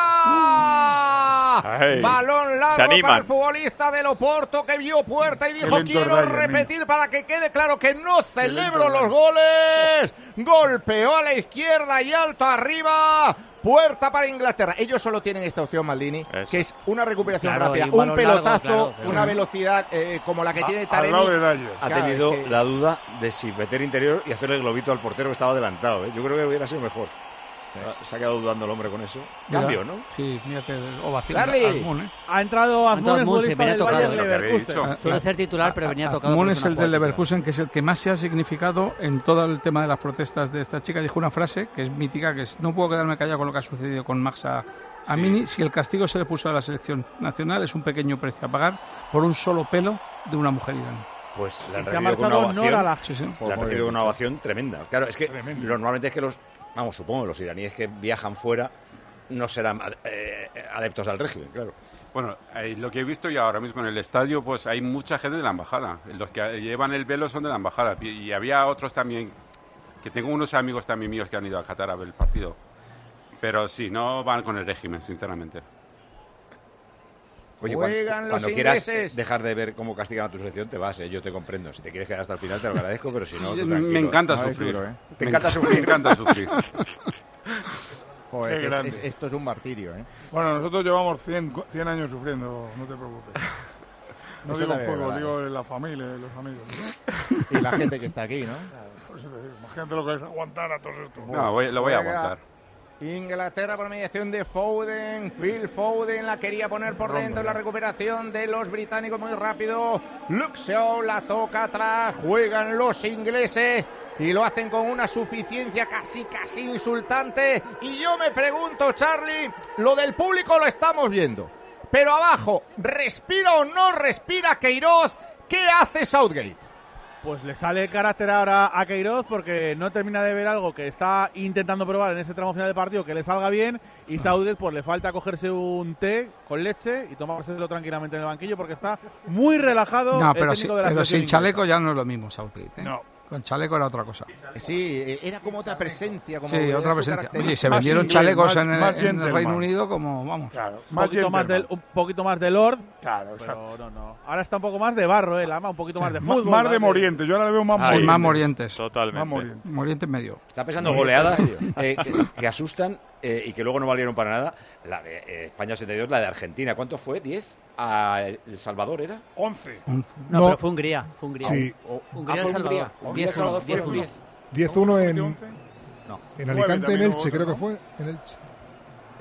afuera.
Ay,
Balón
se
largo
animan.
para el futbolista del Oporto que vio puerta y dijo:
Qué lento
quiero
Ryan,
repetir para que quede claro que no celebro
lento
los
Ryan.
goles. Golpeó a la izquierda y alto arriba. Puerta para Inglaterra. Ellos solo tienen esta opción, Maldini,
Eso.
que es una recuperación
Claro,
rápida,
y un
un
balón
pelotazo,
largo, claro,
una
sí.
velocidad eh, como la que
A-
tiene
al
Taremi.
lado de Dyer.
Ha
Claro,
tenido
es que-
la duda de si meter interior y hacerle el globito al portero que estaba adelantado. ¿eh? Yo creo que hubiera sido mejor. Se ha quedado dudando el hombre con eso.
Mira,
Cambio, ¿no?
Sí, mira que ovación.
Charlie.
Azmoun, ¿eh?
Ha entrado
Ha
Azmoun,
entrado
el
Azmoun, sí,
futbolista
venía
del
tocado,
Bayer
es lo
que habéis
Leverkusen.
dicho.
Suele ser titular, pero venía tocado.
Azmoun
por
es
zona
el del
fuerte.
Leverkusen, que es el que más se ha significado en todo el tema de las protestas de esta chica. Dijo una frase que es mítica, que es: no puedo quedarme callado con lo que ha sucedido con Maxa Amini. Si el castigo se le puso a la selección nacional, es un pequeño precio a pagar por un solo pelo de una mujer iraní.
Pues la han
Y se ha
recibido con una
marchado Nora
ovación.
la-
Sí, sí.
La han recibido con una ovación tremenda. Claro, es que
Tremendo.
lo- normalmente es que los, vamos, supongo, los iraníes que viajan fuera no serán eh, adeptos al régimen, claro.
Bueno, eh, lo que he visto yo ahora mismo en el estadio, pues hay mucha gente de la embajada. Los que llevan el velo son de la embajada. Y y había otros también, que tengo unos amigos también míos que han ido a Qatar a ver el partido. Pero sí, no van con el régimen, sinceramente.
Oye,
Juegan
cuando,
los
cuando quieras
ingleses.
dejar de ver cómo castigan a tu selección, te vas, ¿eh? Yo te comprendo. Si te quieres quedar hasta el final, te lo agradezco, pero si no, tú
me
tranquilo.
encanta
No, es
sufrir.
duro, ¿eh?
Te
Me
encanta
enc-
sufrir.
Me encanta sufrir.
Joder,
Qué
que es-
grande.
es- esto es un martirio, ¿eh?
Bueno, nosotros llevamos cien, co- cien años sufriendo, no te preocupes. No
Eso
digo en
también es
fútbol,
verdad.
digo en la familia, en los amigos.
Y la gente que está aquí, ¿no?
Por eso te digo, imagínate lo que es aguantar a todos estos.
No, voy- lo voy a
Juega
aguantar.
Inglaterra por mediación de Foden. Phil Foden la quería poner por dentro. La recuperación de los británicos muy rápido. Luke Shaw la toca atrás. Juegan los ingleses y lo hacen con una suficiencia casi, casi insultante. Y yo me pregunto, Charlie, lo del público lo estamos viendo. Pero abajo, ¿respira o no respira Queiroz? ¿Qué hace Southgate?
Pues le sale el carácter ahora a Queiroz porque no termina de ver algo que está intentando probar en este tramo final de partido que le salga bien y Southgate pues le falta cogerse un té con leche y tomárselo tranquilamente en el banquillo porque está muy relajado
No,
el
pero,
técnico
sí-
de la
pero sin
selección
chaleco ya no es lo mismo, Southgate. ¿eh?
No.
Con chaleco era otra cosa.
Sí, era como otra presencia. Como
Sí,
era
otra
su
presencia.
característica.
Oye, se
Más
vendieron
inglés,
chalecos
más-
en, el-
más
en el
gentleman.
Reino Unido como, vamos.
Claro,
Un
más
poquito, más
gentleman.
del, un poquito más de Lord,
Claro,
pero
exacto.
no, no. Ahora está un poco más de barro, ¿eh? Lama, un poquito
Sí.
más de
Ma-
fútbol.
más
¿no?
de Morientes, yo ahora le veo más
Sí,
Morientes.
más morientes.
Más
Totalmente.
Morientes.
Morientes medio.
Está pensando goleadas eh, que, que asustan eh, y que luego no valieron para nada. La de eh, España setenta y dos, la de Argentina. ¿Cuánto fue? ¿diez? ¿A El Salvador era?
once.
No,
No.
pero fue Hungría. Fue Hungría.
Sí.
O-
Hungría
ah, fue
El
Hungría.
Salvador.
Hungría El Salvador fueron diez.
diez uno en,
once?
No.
en
Nueve
Alicante, en
también hubo
Elche,
otro,
creo que
¿no?
fue. En Elche.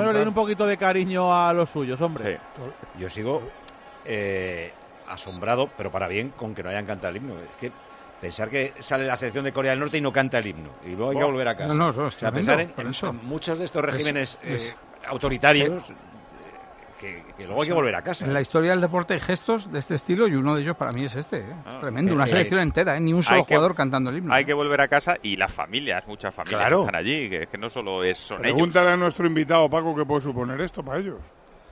menos le den un poquito de cariño a los suyos, hombre.
Sí. Yo sigo eh, asombrado, pero para bien, con que no hayan cantado el himno. Es que Pensar que sale la selección de Corea del Norte y no canta el himno. Y luego hay que volver a casa.
No, no, no,
o sea, pensar en, en, en muchos de estos regímenes es, es, eh, autoritarios... Eh, Que, que luego hay que volver a casa.
En la historia del deporte hay gestos de este estilo y uno de ellos para mí es este. ¿eh? Ah, Tremendo, una selección hay, entera, ¿eh? Ni un solo jugador
que,
cantando el himno.
Hay que volver a casa y las familias, muchas familias
claro.
están allí, que, que no solo es, son
Pregúntale
ellos.
Pregúntale a nuestro invitado, Paco, qué puede suponer esto para ellos.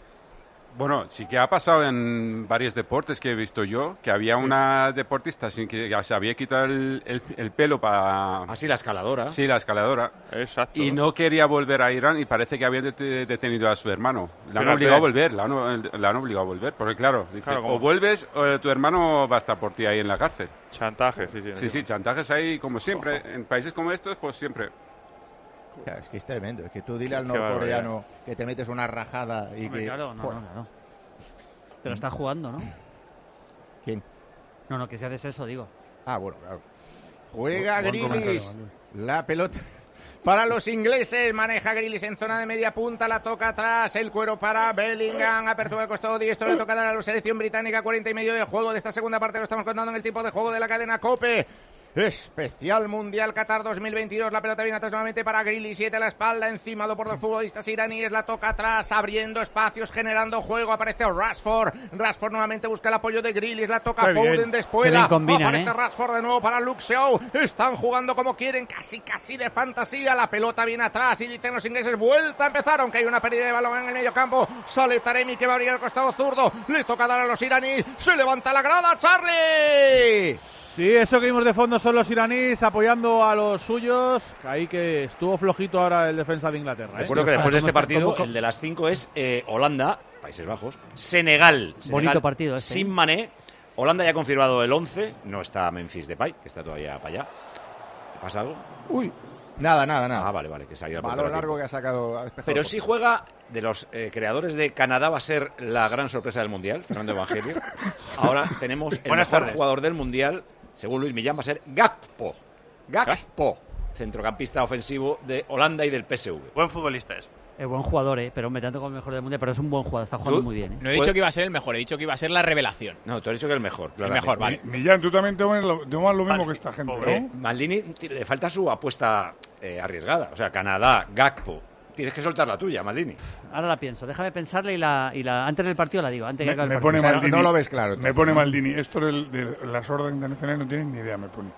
Bueno, sí que ha pasado en varios deportes que he visto yo, que había una deportista sin que se había quitado el, el, el pelo para...
Ah, sí, la escaladora.
Sí, la escaladora.
Exacto.
Y no quería volver a Irán y parece que había det- detenido a su hermano. La han
Fíjate.
obligado a volver, la han, la han obligado a volver, porque claro, dice,
Claro,
o vuelves o tu hermano va a estar por ti ahí en la cárcel.
Chantaje, sí, sí.
Sí, sí, chantajes ahí como siempre. En países como estos, pues siempre...
Claro, es que es tremendo. Es que tú dile
Sí,
al
qué
norcoreano
barbaridad.
que te metes una rajada y
Hombre,
que...
claro, no, no, no. Pero está jugando, ¿no?
¿Quién?
No, no, que si haces eso, digo.
Ah, bueno, claro. Juega
Buen
Grealish.
comentario,
La pelota para los ingleses. Maneja Grealish en zona de media punta. La toca atrás. El cuero para Bellingham. Apertura del costado diestro. Le toca dar a la selección británica. cuarenta y medio de juego de esta segunda parte. Lo estamos contando en el tiempo de juego de la cadena COPE. Especial Mundial Qatar dos mil veintidós. La pelota viene atrás nuevamente para Grealish, siete a la espalda, encimado por los futbolistas iraníes. La toca atrás, abriendo espacios, generando juego. Aparece Rashford. Rashford nuevamente busca el apoyo de Grealish. La toca
Qué bien.
Foden de
Qué bien
espuela.
combinan,
Aparece
¿eh?
Rashford de nuevo para Luke Shaw. Están jugando como quieren, casi casi de fantasía. La pelota viene atrás y dicen los ingleses, vuelta a empezar, aunque hay una pérdida de balón en el medio campo. Sale Taremi que va a abrir el costado zurdo. Le toca dar a los iraníes. Se levanta la grada, Charlie.
Sí, eso que vimos de fondo son los iraníes apoyando a los suyos. Ahí que estuvo flojito ahora el defensa de Inglaterra. ¿eh?
Recuerdo que después de este partido, el de las cinco es eh, Holanda, Países Bajos, Senegal. Senegal
Bonito partido este.
Sin Mané. Holanda ya ha confirmado el once. No está Memphis Depay, que está todavía para allá. ¿Te pasa algo?
Uy. Nada, nada, nada.
Ah, vale, vale, que se ha ido al
Balón
portero
largo
tiempo.
que ha sacado. Ha despejado
Pero
el
sí juega, de los eh, creadores de Canadá va a ser la gran sorpresa del Mundial, Fernando Evangelio. Ahora tenemos el
Buenas
mejor
tardes.
jugador del Mundial, según Luis Millán, va a ser Gakpo. Gakpo, centrocampista ofensivo de Holanda y del P S V.
Buen futbolista es.
Es buen jugador, ¿eh? Pero me tanto como el mejor del mundo, pero es un buen jugador, está jugando
¿Tú?
muy bien. ¿eh?
No he dicho que iba a ser el mejor, he dicho que iba a ser la revelación.
No, tú has dicho que el mejor.
El mejor, vale.
Millán, tú también tomas lo, tomas lo mismo que esta gente,
Eh,
¿no?
Maldini t- le falta su apuesta eh, arriesgada. O sea, Canadá, Gakpo. Tienes que soltar la tuya, Maldini.
Ahora la pienso, déjame pensarla y la, y la antes del partido la digo, antes de que
Me,
acabe
me
el
pone
partido.
Maldini.
no lo ves claro,
Me
entonces,
pone
¿no?
Maldini. Esto del- de, las órdenes internacionales no tienen ni idea, me pone.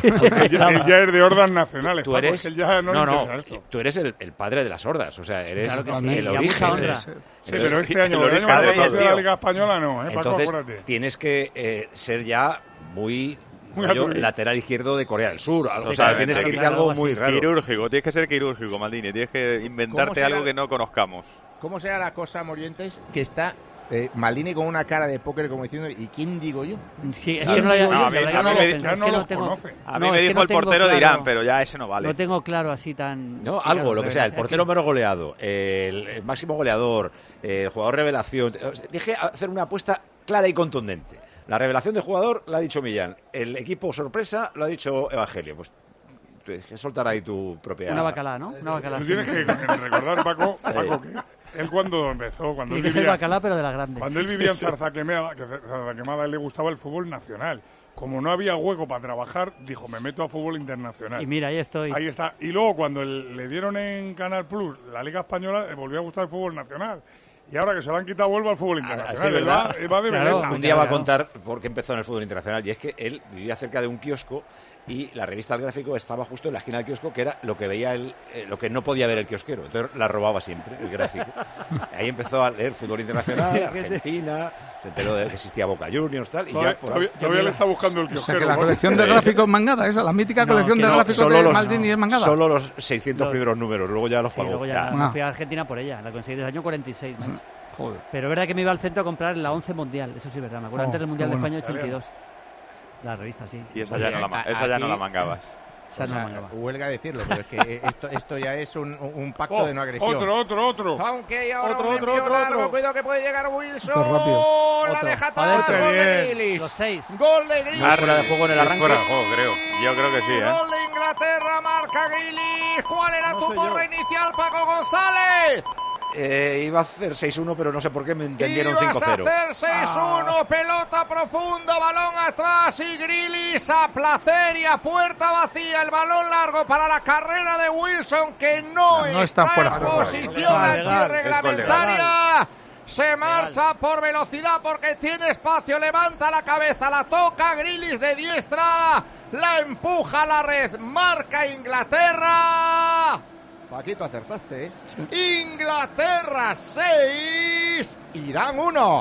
Él ya, él ya es de órdenes nacionales.
Tú
Paco,
eres,
es que él ya no,
no,
le
no,
interesa esto.
tú eres el, el padre de las hordas. O sea, eres
Claro que sí,
el
y a
origen.
mucha honra.
Eres-
Sí,
eres-
pero este año,
el
el año
padre
pasado
del
de la
tío.
Liga Española no, ¿eh? Paco,
Entonces
acuérdate.
tienes que eh, ser ya muy,
Muy
rollo
atrevido.
lateral izquierdo de Corea del Sur. Algo, o sea,
Totalmente.
tienes que irte
Claro,
algo
algo
muy
así.
raro.
Quirúrgico, tienes que ser quirúrgico, Maldini. Tienes que inventarte
será
algo
el-
que no conozcamos.
¿Cómo será la cosa, Morientes, que está eh, Maldini con una cara de póker como diciendo, ¿y quién digo yo?
Sí, es
¿Quién
que no lo
digo
No,
yo?
a mí-
la verdad
a
que
mí
lo
me-
pensé,
ya
es
no
que
los
tengo-
conoce.
A mí
no,
me
es que
dijo
no
el
tengo
portero de
claro-
Irán, pero ya ese no vale.
No tengo claro así tan...
No,
sí,
algo,
claro,
lo que sea, el
es
portero menos goleado, el, el máximo goleador, el jugador revelación. Os dije hacer una apuesta clara y contundente. La revelación de jugador la ha dicho Millán, el equipo sorpresa lo ha dicho Evangelio. Pues tienes que soltar ahí tu propia...
Una bacalá, ¿no? Una bacalá.
Tú
sí.
tienes que recordar, Paco, Paco, que él cuando empezó, cuando él
Tiene que ser
vivía,
bacalá, pero de la grande.
cuando él vivía en Zarzaquemada, que Zarzaquemada a él le gustaba el fútbol nacional. Como no había hueco para trabajar, dijo, me meto a fútbol internacional.
Y mira, ahí estoy.
Ahí está. Y luego cuando el- le dieron en Canal Plus la Liga Española, le volvió a gustar el fútbol nacional. Y ahora que se lo han quitado, vuelve al fútbol internacional. Él va, él va de
Claro.
veleta.
Un día va a
Claro.
contar por qué empezó en el fútbol internacional y es que él vivía cerca de un kiosco y la revista El Gráfico estaba justo en la esquina del kiosco, que era lo que veía él, eh, lo que no podía ver el kiosquero. Entonces la robaba siempre, el Gráfico. Ahí empezó a leer fútbol internacional, Argentina, se enteró de que existía Boca Juniors, tal, y
Todavía,
ya por ahí-
todavía- todavía le está buscando el
O sea
kiosquero.
que la
¿no?
colección de gráficos es mangada, esa, la mítica
No,
colección
que
de
no,
gráficos
solo
de
los-
Maldini es mangada.
Solo los seiscientos
Los-
primeros números, luego ya los
Sí,
pagó.
luego ya
Ah.
me fui a Argentina por ella, la conseguí desde el año cuarenta y seis, macho.
Joder.
Pero es verdad que me iba al centro a comprar la once Mundial, eso sí es verdad, me acuerdo
Oh,
antes del Mundial
qué
de
bueno.
España ochenta y dos. La revista, sí.
Y esa ya no la, ma-
A-
esa ya no
aquí-
la mangabas.
Esa
O
no
sea,
mangaba.
huelga decirlo, pero es que esto, esto ya es un, un pacto
Oh,
de no agresión.
otro, otro, otro.
Aunque hay ahora
Otro,
un
otro,
envío
otro,
largo,
otro.
cuidado que puede llegar Wilson.
Súper rápido.
La
Otro.
deja
A
atrás,
ver,
gol de
bien.
Grealish.
Los seis.
Gol de Grealish.
Ah, fuera de juego en el
Es
arranque.
fuera de juego, creo.
Yo creo que sí, ¿eh?
Gol de Inglaterra, marca Grealish. ¿Cuál era
No
tu
sé yo.
porra inicial, Paco González?
Eh, iba a hacer seis uno, pero no sé por qué me entendieron cinco cero.
Ibas a hacer seis uno, ah. pelota profunda, balón atrás y Grealish a placer y a puerta vacía. El balón largo para la carrera de Wilson, que no, no está, está fuera, en posición antirreglamentaria. Se marcha por velocidad porque tiene espacio, levanta la cabeza, la toca Grealish de diestra, la empuja a la red, marca Inglaterra. Paquito, acertaste, ¿eh? Sí. Inglaterra seis, Irán uno.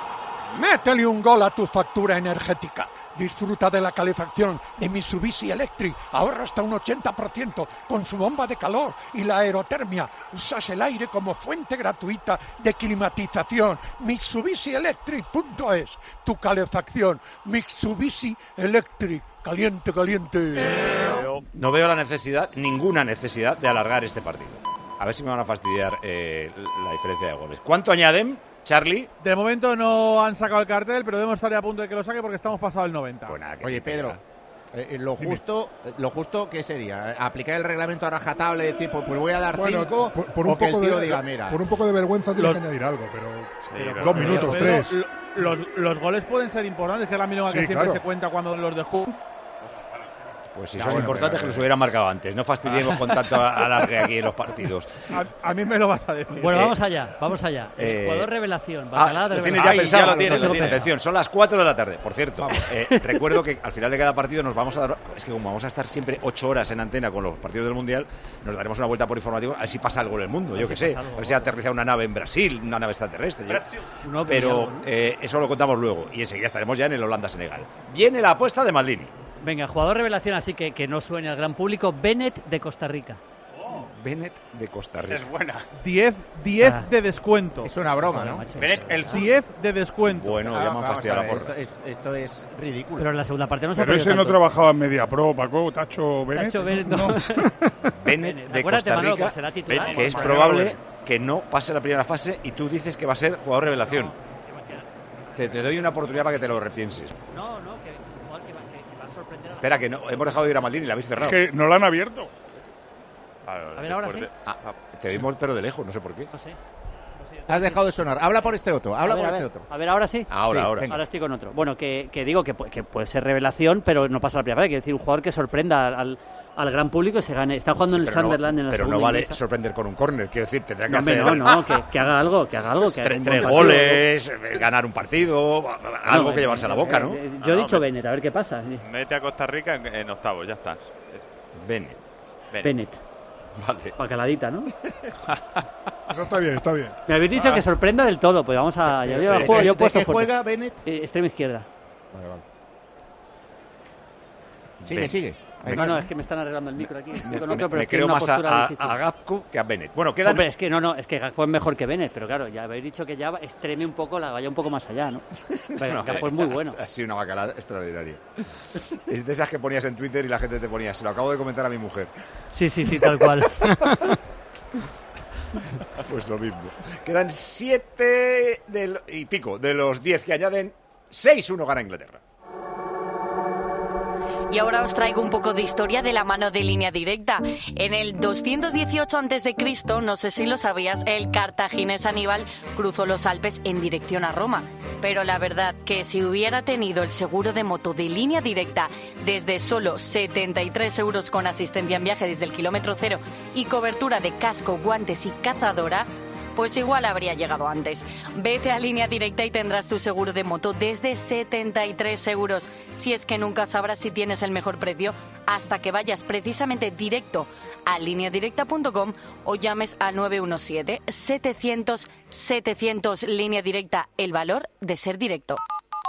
Métele un gol a tu factura energética. Disfruta de la calefacción de Mitsubishi Electric. Ahorra hasta un ochenta por ciento con su bomba de calor y la aerotermia. Usas el aire como fuente gratuita de climatización. Mitsubishi Electric punto es. Tu calefacción. Mitsubishi Electric. Caliente, caliente.
No veo la necesidad, ninguna necesidad de alargar este partido. A ver si me van a fastidiar eh, la diferencia de goles. ¿Cuánto añaden, Charlie?
De momento no han sacado el cartel, pero debemos estar a punto de que lo saque porque estamos pasado el noventa.
Pues nada, Oye, Pedro, eh, lo justo, lo justo ¿qué sería? ¿Aplicar el reglamento a rajatabla y decir, pues, pues voy a dar
bueno,
cinco
por, por un
o que
poco
el tío
de,
diga, mira?
Por un poco de vergüenza tienes
los,
que añadir algo, pero,
sí,
pero
pero
dos
pero,
minutos,
pero,
tres.
Los, los goles pueden ser importantes, que es la milonga
sí,
que siempre
claro.
se cuenta cuando los dejó.
Pues si son bueno, importantes, que los hubieran marcado antes. No fastidiemos con tanto alargue aquí en los partidos.
A, a mí me lo vas a decir.
Bueno,
Eh,
vamos allá, vamos allá.
eh,
jugador revelación. Bacalá
Ah,
de
lo tienes
revelación.
ya pensado.
ya lo tienes, lo tienes.
Atención, son las cuatro de la tarde. Por cierto, eh, recuerdo que al final de cada partido nos vamos a dar... Es que como vamos a estar siempre ocho horas en antena con los partidos del Mundial, nos daremos una vuelta por informativo a ver si pasa algo en el mundo, yo qué sé. A ver si ha aterrizado una nave en Brasil, una nave extraterrestre.
Brasil.
Yo. Pero eh, eso lo contamos luego. Y enseguida estaremos ya en el Holanda-Senegal. Viene la apuesta de Maldini.
Venga, jugador revelación, así que, que no suene al gran público. Bennett de Costa Rica.
Oh. Bennett de Costa Rica.
Esa es buena.
diez, diez
Ah.
de descuento.
Es una broma,
Joder,
¿no?
macho.
Bennett, el
diez de descuento.
Bueno,
Ah,
ya me han
vamos
fastidiado
a
la
ver,
porra.
esto, esto, esto es ridículo.
Pero en la segunda parte no se ha
Pero
perdido
ese no
tanto.
trabajaba en Media Pro, Paco, Tacho Bennett.
Tacho Bennett,
no.
no.
Bennett de
Acuérdate,
Costa
Manolo,
Rica,
que será titular.
que es
Mañana
probable
vuelve.
que no pase la primera fase y tú dices que va a ser jugador revelación. Te, te doy una oportunidad para que te lo repienses.
No, no, que, que, va, que va a sorprender a la...
Espera, que no, hemos dejado de ir a Maldini y la habéis cerrado.
Es que no la han abierto.
A ver, ahora sí.
Ah, te vimos pero de lejos, no sé por qué.
No sé.
Has dejado de sonar. Habla por este otro, habla
A ver,
por
a
este
ver.
otro.
A ver, ahora sí.
Ahora,
Sí,
ahora.
venga.
Ahora estoy con otro. Bueno, que, que digo que, pu- que puede ser revelación, pero no pasa la primera vez. Quiero decir, un jugador que sorprenda al, al gran público y se gane. Está jugando
Sí,
en el
pero no-
Sunderland en la
Pero no
segunda
vale
inglesa.
sorprender con un córner, quiero decir, tendrá que
No, hombre,
hacer
no, no, que, que haga algo, que haga algo. Que haga
tres,
un
tres
buen partido.
goles, eh, ganar un partido, algo
No,
que
eh,
llevarse a la
eh,
boca, ¿no?
eh, Yo he
No,
dicho
no,
Bennett, a ver qué pasa.
Mete a Costa Rica en, en octavos, ya estás.
Bennett.
Bennett.
Bennett.
Vale.
Bacaladita, ¿no?
Eso está bien, está bien.
Me habéis dicho que sorprenda del todo. Pues vamos a. Ya veo el
¿De
juego,
qué-
yo he
de
puesto
qué
fuerte.
juega Bennett?
Eh, extrema izquierda.
Vale, vale. Sigue,
Ven.
sigue. Ahí
No,
va.
no, es que me están arreglando el micro aquí. Estoy con
Me,
otro, pero
me
es que hay
creo
una
más a,
postura
a,
difícil.
a Gapco que a Bennett. Bueno, quedan...
Hombre, es que no, no, es que Gakpo es mejor que Bennett, pero claro, ya habéis dicho que ya extreme un poco, la vaya un poco más allá, ¿no? Pero
No,
Gakpo es muy bueno.
Ha sido una bacalada extraordinaria. Es de esas que ponías en Twitter y la gente te ponía, se lo acabo de comentar a mi mujer.
Sí, sí, sí, tal cual.
Pues lo mismo. Quedan siete del, y pico de los diez que añaden. seis uno gana Inglaterra.
Y ahora os traigo un poco de historia de la mano de Línea Directa. En el doscientos dieciocho antes de Cristo, no sé si lo sabías, el cartaginés Aníbal cruzó los Alpes en dirección a Roma. Pero la verdad que si hubiera tenido el seguro de moto de Línea Directa desde solo setenta y tres euros con asistencia en viaje desde el kilómetro cero y cobertura de casco, guantes y cazadora, pues igual habría llegado antes. Vete a Línea Directa y tendrás tu seguro de moto desde setenta y tres euros. Si es que nunca sabrás si tienes el mejor precio hasta que vayas precisamente directo a línea directa punto com o llames al nueve uno siete, setecientos, setecientos. Línea Directa, el valor de ser directo.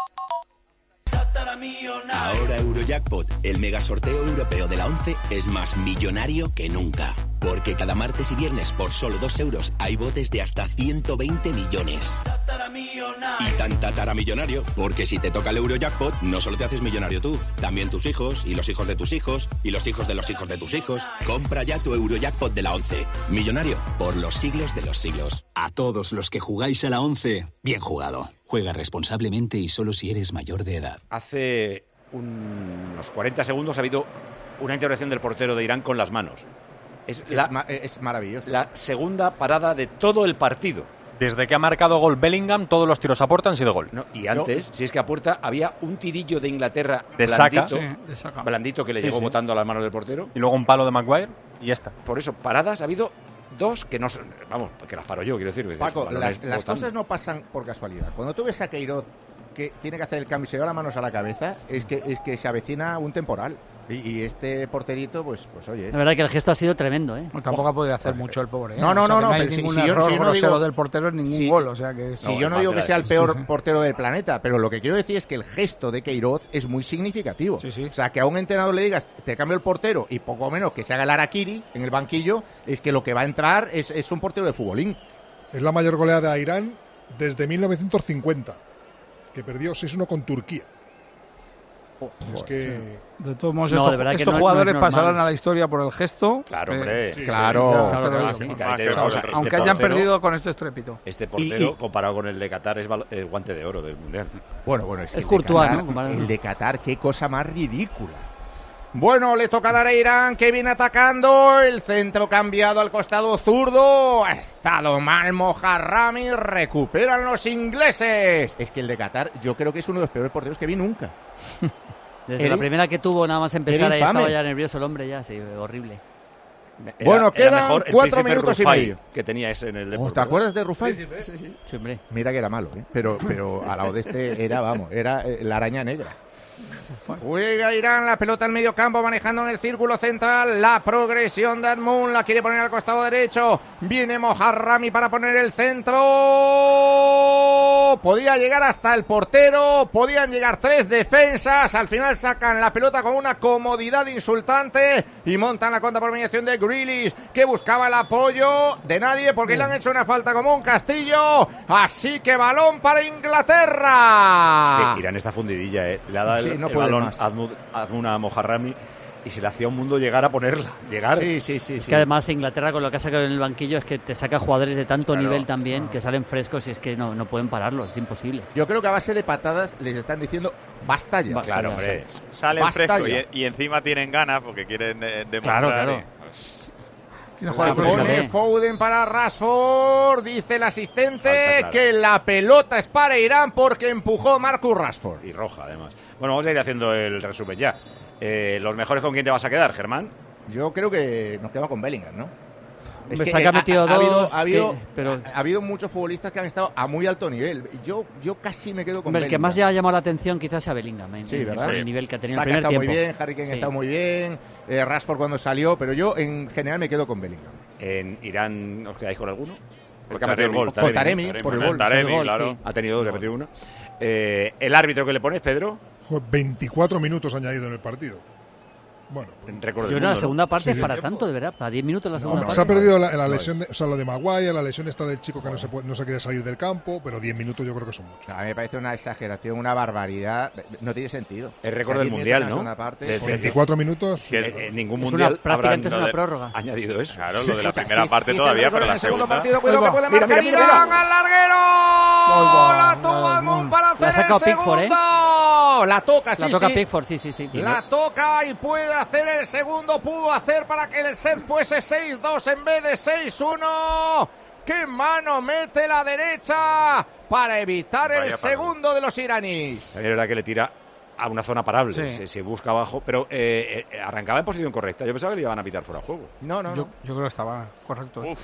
Ahora Eurojackpot, el mega sorteo europeo de la once, es más millonario que nunca. Porque cada martes y viernes por solo dos euros hay botes de hasta ciento veinte millones. Y tan tataramillonario, porque si te toca el Eurojackpot, no solo te haces millonario tú, también tus hijos, y los hijos de tus hijos, y los hijos de los hijos de tus hijos. Compra ya tu Eurojackpot de la once. Millonario por los siglos de los siglos.
A todos los que jugáis a la once, bien jugado. Juega responsablemente y solo si eres mayor de edad.
Hace unos cuarenta segundos ha habido una intervención del portero de Irán con las manos. Es,
Es
la,
ma- es maravilloso.
La segunda parada de todo el partido.
Desde que ha marcado gol Bellingham, todos los tiros a puerta han sido gol.
No, y antes, si es que a puerta había un tirillo de Inglaterra
De
blandito,
Saka.
Sí, de Saka.
blandito que le
Sí,
llegó
sí.
botando a las manos del portero.
Y luego un palo de Maguire y ya está.
Por eso, paradas ha habido dos que no son... Vamos, que las paro yo, quiero decir.
Paco,
balones
las, las
botando.
cosas no pasan por casualidad. Cuando tú ves a Queiroz que tiene que hacer el cambio y se lleva las manos a la cabeza, es que, es que se avecina un temporal. Y, y este porterito, pues, pues oye.
La verdad que el gesto ha sido tremendo, ¿eh?
Pues tampoco ha podido hacer mucho el pobre. ¿eh?
No, no,
O sea,
no,
que
no,
hay
pero si-
ningún
si yo-
error
si yo no
grosero
digo-
del portero, ningún
si-
gol. O sea que
Si
no,
yo no
es
digo
más
que
de
sea
la-
el peor
sí, sí.
portero del planeta, pero lo que quiero decir es que el gesto de Queiroz es muy significativo. O sea, que a un entrenador le digas, te cambio el portero y poco menos que se haga el harakiri en el banquillo, es que lo que va a entrar es, es un portero de futbolín.
Es la mayor goleada a Irán desde mil novecientos cincuenta, que perdió seis uno con Turquía. Es que...
De todos modos,
No,
estos,
de verdad que
estos
no-
jugadores
no es normal.
pasarán a la historia por el gesto.
Claro,
Eh,
hombre.
sí,
claro.
ya,
Claro
te lo
que
digo.
sí.
Y
O
también te
sea,
digo una cosa, este
aunque hayan
portero-
perdido con este estrépito.
Este portero,
Y- y-
comparado con el de Qatar, es val- el guante de oro del Mundial.
Bueno, bueno, es, que
Es
el de
Courtois,
Qatar-
¿no? Comparado.
El de Qatar, qué cosa más ridícula. Bueno, le toca dar a Irán, que viene atacando. El centro cambiado al costado zurdo. Ha estado mal Mojarrami. Recuperan los ingleses. Es que el de Qatar, yo creo que es uno de los peores porteros que vi nunca.
Desde
Era-
la primera que tuvo, nada más empezar,
era
ahí estaba
infame.
ya nervioso el hombre, ya, sí, horrible.
Era-
Bueno,
era
quedan
mejor el
cuatro
príncipe
minutos y
Rufai
medio.
que tenía ese en el
Oh,
deporte.
¿Te acuerdas de Rufai?
Sí, hombre.
Mira que era malo, ¿eh? pero, pero al lado de este era, vamos, era eh, la araña negra. Juega Irán, la pelota al medio campo, manejando en el círculo central. La progresión de Admun la quiere poner al costado derecho. Viene Mojarrami para poner el centro. Podía llegar hasta el portero. Podían llegar tres defensas. Al final sacan la pelota con una comodidad insultante y montan la contra por mediación de Grealish, que buscaba el apoyo de nadie porque le han hecho una falta como un castillo. Así que balón para Inglaterra.
Es que Irán está fundidilla, ¿eh? Le ha dado el,
Sí, no
el
puede
balón
más.
a Admu- a Admun a Mojarrami y se le hacía un mundo llegar a ponerla. Llegar.
Sí, sí, sí.
Es
sí.
que además Inglaterra con lo que ha sacado en el banquillo es que te saca jugadores de tanto
Claro.
nivel también que salen frescos y es que no, no pueden pararlos, es imposible.
Yo creo que a base de patadas les están diciendo basta ya.
Basta
Claro,
ya.
hombre.
Salen
Basta
frescos
ya.
y, y encima tienen ganas porque quieren eh, demostrar.
Claro, claro.
y, pues,
¿Quién
La
juega por
pone
Fíjate.
Foden para Rashford. Dice el asistente
Falta clara.
que la pelota es para Irán porque empujó Marcus Rashford.
Y roja, además. Bueno, vamos a ir haciendo el resumen ya. Eh, ¿Los mejores con quién te vas a quedar, Germán?
Yo creo que nos quedamos con Bellingham, ¿no? Es
Hombre,
que,
Saka
eh,
ha metido
ha, ha habido,
dos,
ha, habido,
que- pero-
ha habido muchos futbolistas que han estado a muy alto nivel. Yo, yo casi me quedo con
Hombre, el que
Bellingham.
más ya ha llamado la atención quizás sea Bellingham, en-
Sí,
en-
¿verdad?
por el nivel que ha tenido
Saka
en el
está
primer
muy
tiempo.
bien, Harry Kane
Sí.
está muy bien, eh, Rashford cuando salió, pero yo en general me quedo con Bellingham.
¿En Irán os quedáis con alguno? Porque ha
Taremi.
metido el gol.
Con Taremi, por el gol.
Taremi,
El gol,
claro.
sí.
Ha tenido dos, ha metido uno. Eh, ¿El árbitro que le pones, Pedro?
Joder, veinticuatro minutos añadido en el partido. Bueno, pues,
En récord del
Yo creo que
mundo,
la
¿no?
segunda parte
Sí,
es
sí.
para tanto, de verdad, para diez minutos la segunda
hombre,
parte.
se ha perdido la, la
No
lesión,
es.
de, o sea, lo de Maguire, la lesión esta del chico que no se, puede- no se quiere salir del campo, pero diez minutos yo creo que son muchos.
A mí me parece una exageración, una barbaridad. No tiene sentido.
El récord
O sea,
del
diez
Mundial,
minutos en la
¿no?
segunda parte,
De-
pues,
veinticuatro minutos.
En, en ningún
Es
mundial
una- prácticamente
habrán
es una prórroga.
añadido eso.
Claro, lo de la
Escucha,
primera
si-
parte
si es el
todavía,
récord
pero
en
la
el segundo
segunda.
partido, cuidado
Ahí
que
va.
puede
Mira,
marcar
mira, mira,
Irán
mira.
al larguero.
va,
La toma
la
Admun
Admun.
para
La ha
hacer el
sacado Pickford, ¿eh?
segundo. La toca, sí,
La toca
sí.
Pickford, sí, sí, sí.
La toca y puede hacer el segundo. Pudo hacer para que el set fuese seis dos en vez de seis uno. ¡Qué mano mete la derecha para evitar el
Vaya
segundo de los iraníes!
Es verdad que le tira a una zona parable,
Sí.
se, se busca abajo, pero eh, eh, arrancaba en posición correcta. Yo pensaba que le iban a pitar fuera de juego.
No, no,
Yo,
no.
yo creo que estaba correcto.
Uf.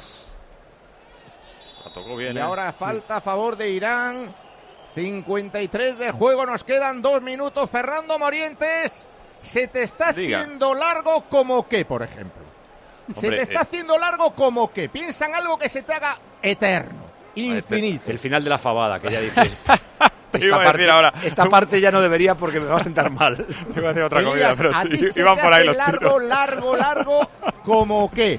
La tocó bien,
Y
¿eh?
ahora falta a favor de Irán. cincuenta y tres de juego, nos quedan dos minutos. Fernando Morientes, ¿se te está
Diga.
haciendo largo como qué, por ejemplo? ¿Se
Hombre,
te está
eh.
haciendo largo como qué? Piensa en algo que se te haga eterno, infinito.
El final de la fabada, que ya dices.
Te iba a decir
parte,
ahora.
esta parte ya no debería porque me va a sentar mal.
Iba a decir otra comida,
Elías,
pero
¿a
sí,
ti se
iban
te
por ahí
hace
los
largo,
tiros.
largo, largo, como qué?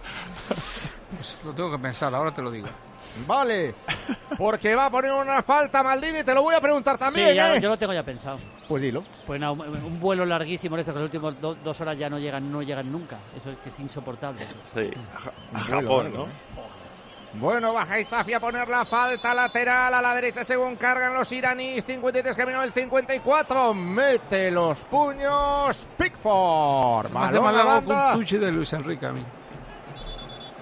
Pues lo tengo que pensar, ahora te lo digo.
Vale, porque va a poner una falta Maldini, te lo voy a preguntar también,
Sí, ya-
¿eh?
yo lo tengo ya pensado.
Pues dilo.
Pues nada, un, un vuelo larguísimo, eso que las últimas do- dos horas ya no llegan, no llegan nunca. Eso es que es insoportable. Eso.
Sí, a, a
Vuelo
Japón,
largo,
¿no?
Bueno, baja Isafi a poner la falta lateral a la derecha según cargan los iraníes. cincuenta y tres camino el cincuenta y cuatro. Mete los puños. Pickford.
Me hace
Balón
más
a
largo que
banda.
un tuche de Luis Enrique a mí.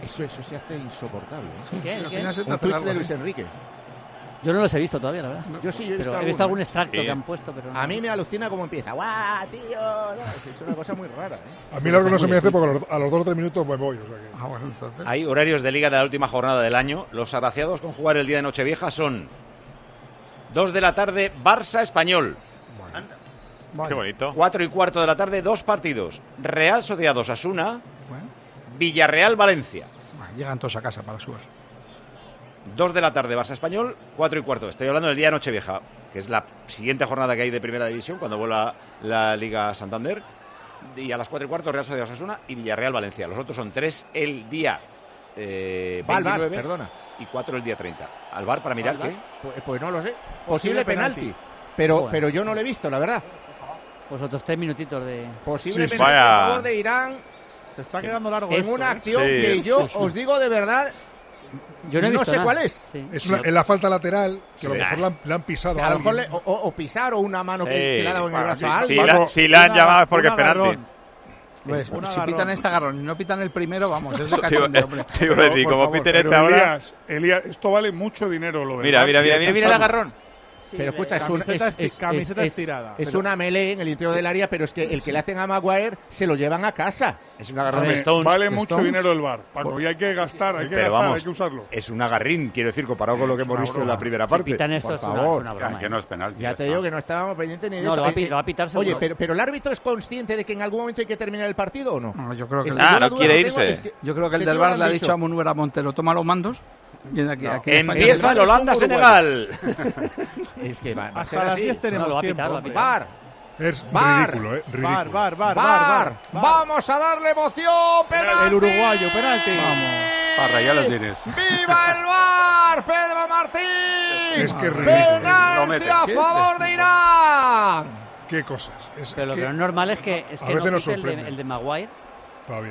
Eso, eso se hace insoportable. ¿eh?
¿Qué?
Sí,
¿Qué?
sí. Un Twitch de Luis Enrique.
Yo no los he visto todavía, la verdad.
Yo sí, yo he visto,
pero
alguno,
he visto algún
¿eh?
extracto
Sí.
que han puesto, pero no.
A mí me alucina cómo empieza. ¡Guau, tío! No, es una cosa muy rara. ¿eh?
A mí largo no se me hace porque a los, a los dos o tres minutos me voy. O sea que...
Ah, bueno, entonces.
Hay horarios de liga de la última jornada del año. Los agraciados con jugar el día de Nochevieja son dos de la tarde, Barça-Español.
Qué bonito.
cuatro y cuarto de la tarde, dos partidos. Real Sociedad Osasuna, Villarreal-Valencia.
Bueno, llegan todos a casa para subir.
dos de la tarde, Barça-Español, cuatro y cuarto. Estoy hablando del día de Nochevieja, que es la siguiente jornada que hay de Primera División, cuando vuela la Liga Santander. Y a las cuatro y cuarto, Real Sociedad Osasuna y Villarreal-Valencia. Los otros son tres el día eh,
Va al bar,
veintinueve
perdona.
y cuatro el día treinta. ¿Al bar para mirar
¿Al bar?
qué?
Pues, pues no lo sé. Posible,
Posible
penalti.
penalti.
Pero,
Bueno.
pero yo no lo he visto, la verdad.
Pues otros tres minutitos de...
Posible
Sí, sí.
penalti
Vaya.
a favor de Irán
Se está quedando largo
en
esto,
una
¿eh?
acción
Sí.
que yo
Sí, sí.
os digo de verdad,
Yo no he
no
visto
sé
nada.
cuál es.
Sí.
Es una, en la falta lateral, que a lo
Sí.
mejor la han, la han pisado
O sea,
a
a lo mejor le-
alguien.
o, o pisar o una mano que,
Sí.
que le ha dado en el
Bueno,
brazo
sí,
a
si,
alguien.
la, si la han
Una-
llamado es porque
un
es penalti.
agarrón.
Pues,
Un
si
agarrón.
pitan este agarrón y no pitan el primero, vamos, es de
Te iba-
cachondeo, hombre.
te iba a decir,
Por
como
favor,
piten
pero
este ahora.
Elías, Elías, esto vale mucho dinero. Lo del
Mira,
bar,
mira,
y
mira,
hay
mira,
que
mira el
hacerlo.
agarrón.
Sí,
Pero escucha, es, un, es,
Camiseta esti-
es-
camiseta
es-
estirada.
es
Pero-
una melee en el interior del área, pero es que el que le hacen a Maguire se lo llevan a casa.
Es un agarrón de
Vale,
Stones.
vale
de
mucho
Stones.
dinero el bar, Paco, y hay que gastar, hay que
Pero
gastar,
vamos,
hay que usarlo.
es un agarrín, quiero decir, comparado con lo que
Es
hemos
una
visto en
broma.
la primera
Si
parte.
pitan esto
por
es una,
favor.
es una broma.
Que no es penalti.
Ya te digo que no estábamos pendientes ni de
No,
esto.
lo va a
Eh,
pi-
eh,
lo va a pitar seguro.
Oye, pero, pero el árbitro es consciente de que en algún momento hay que terminar el partido o no.
No, yo creo que,
Es
el-
que
Ah,
yo la
no
duda
quiere
que tengo
irse.
es que-
yo creo que el
este
del
tío
bar
han
le ha
dicho.
dicho a Munuera Montero, toma los mandos. Y en aquí, aquí en España-
Empieza el
es un
Holanda-Senegal.
Es que va, va a ser
Hasta las
así.
diez
No,
tenemos
lo va a
tiempo.
pitar, lo va a
hombre.
pitar.
Bar,
Es
Bar.
ridículo, ¿eh? Ridículo.
Bar, bar, bar,
bar,
bar, bar.
Vamos a darle emoción, penalti.
El uruguayo, penalti.
Parra, ya lo tienes.
¡Viva el bar! ¡Pedro Martín!
Es que es ridículo.
Lo
¡Penalti
mete.
a
¿Qué
favor de Irán!
Qué cosas. Es
Pero lo
que
que no es normal es que, es
a
que
veces
no
nos
pite el de,
sorprende.
el de Maguire.
Todavía.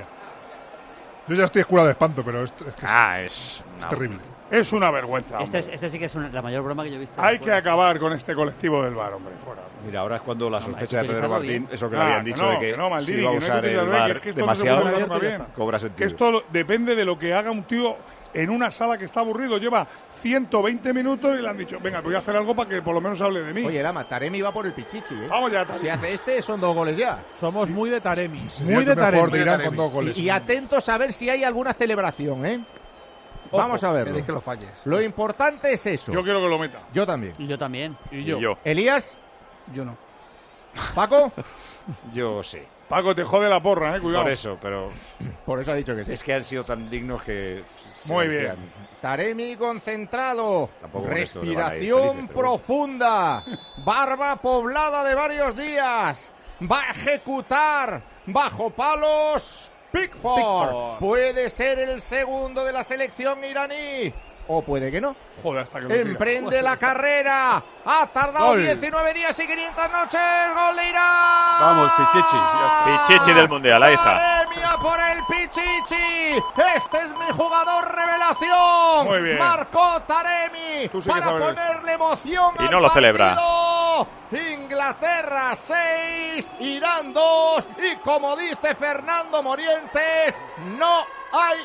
Yo ya estoy curado de espanto, pero esto es, que es-
Ah, es.
es
una-
terrible.
Es una vergüenza.
Este,
hombre.
es- este sí que es una- la mayor broma que yo he visto.
Hay que acabar con este colectivo del bar, hombre, fuera.
Mira, ahora es cuando la
No,
sospecha
hay
de
que
Pedro
utilizarlo
Martín,
bien.
eso que
Ah,
le habían
que
dicho
no,
de que,
que no, Maldini,
si iba a
que no hay que
usar el
utilizarlo bien,
bar
que es que esto no se puede
demasiado,
hacer nunca bien.
cobra
Que
sentido.
esto lo- depende de lo que haga un tío en una sala que está aburrido. Lleva ciento veinte minutos y le han dicho, venga, voy a hacer algo para que por lo menos hable de mí.
Oye, Lama, Taremi va por el pichichi, ¿eh?
Vamos ya, Taremi.
Si hace este, son dos goles ya.
Somos muy de Taremi.
Sería
Muy
el
de
primer jugador
Taremi.
de Irán con dos goles.
Y, y atentos a ver si hay alguna celebración, ¿eh? Vamos a verlo.
Queréis que lo falles.
Lo importante es eso.
Yo quiero que lo meta.
Yo también.
Y yo también.
Y
Y
yo.
yo.
Elías,
Yo no.
Paco,
Yo sí,
Paco, te jode la porra, eh, cuidado.
por eso, pero
por eso ha dicho que sí.
es que han sido tan dignos que... se
Muy
merecían.
bien.
Taremi concentrado,
Tampoco con esto se van a ir
respiración
felices, pero bueno.
profunda, barba poblada de varios días, va a ejecutar bajo palos Pickford.
Pickford.
Puede ser el segundo de la selección iraní, o puede que no.
Joder, hasta que lo tira.
Emprende la carrera, ha tardado
Gol.
diecinueve días y quinientas noches, gol de Irán.
Vamos, Pichichi, ya está.
Pichichi del Mundial, ahí está.
Premia por el Pichichi. Este es mi jugador revelación.
Muy bien.
Marcó Taremi
Tú sí que
para
sabes.
ponerle emoción
Y
al
no lo celebra.
partido. Inglaterra seis, Irán dos. Y como dice Fernando Morientes, no hay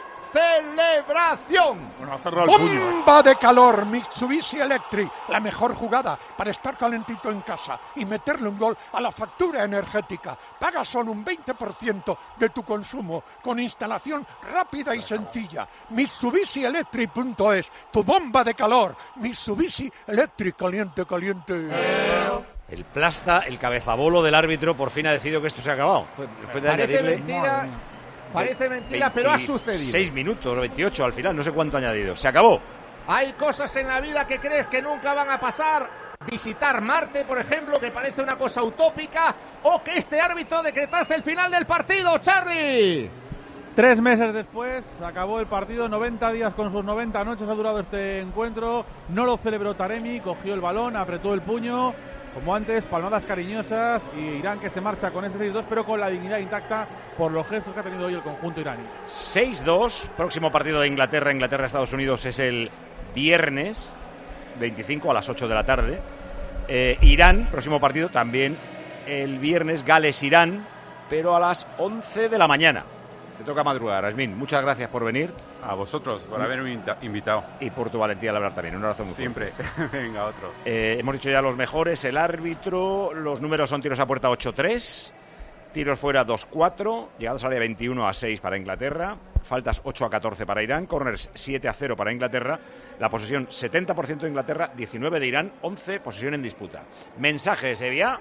celebración.
Bueno, ha cerrado el puño. eh.
¡Bomba de calor! Mitsubishi Electric, la mejor jugada para estar calentito en casa y meterle un gol a la factura energética. Paga solo un veinte por ciento de tu consumo con instalación rápida y sencilla. Mitsubishi Electric punto es, tu bomba de calor. Mitsubishi Electric, caliente, caliente.
El plasta, el cabezabolo del árbitro, por fin ha decidido que esto se ha acabado. Después de
Parece
añadirle
mentira, parece mentira, pero ha sucedido.
seis minutos, veintiocho al final, no sé cuánto ha añadido. Se acabó.
Hay cosas en la vida que crees que nunca van a pasar. Visitar Marte, por ejemplo, que parece una cosa utópica. O que este árbitro decretase el final del partido, Charlie.
Tres meses después acabó el partido, noventa días con sus noventa noches ha durado este encuentro. No lo celebró Taremi, cogió el balón, apretó el puño. Como antes, palmadas cariñosas y Irán que se marcha con este seis dos, pero con la dignidad intacta por los gestos que ha tenido hoy el conjunto iraní.
seis dos, próximo partido de Inglaterra, Inglaterra-Estados Unidos es el viernes veinticinco a las ocho de la tarde. Eh, Irán, próximo partido también el viernes, Gales-Irán, pero a las once de la mañana. Te toca madrugar, Asmin. Muchas gracias por venir.
A vosotros por haberme invitado.
Y por tu valentía al hablar también. Un abrazo muy
fuerte. Siempre. Venga, otro.
Eh, hemos dicho ya los mejores, el árbitro, los números son tiros a puerta ocho tres, tiros fuera dos cuatro, llegadas al área veintiuno a seis para Inglaterra, faltas ocho a catorce para Irán, corners siete a cero para Inglaterra, la posesión setenta por ciento de Inglaterra, diecinueve de Irán, once posesión en disputa. Mensaje, Sevilla.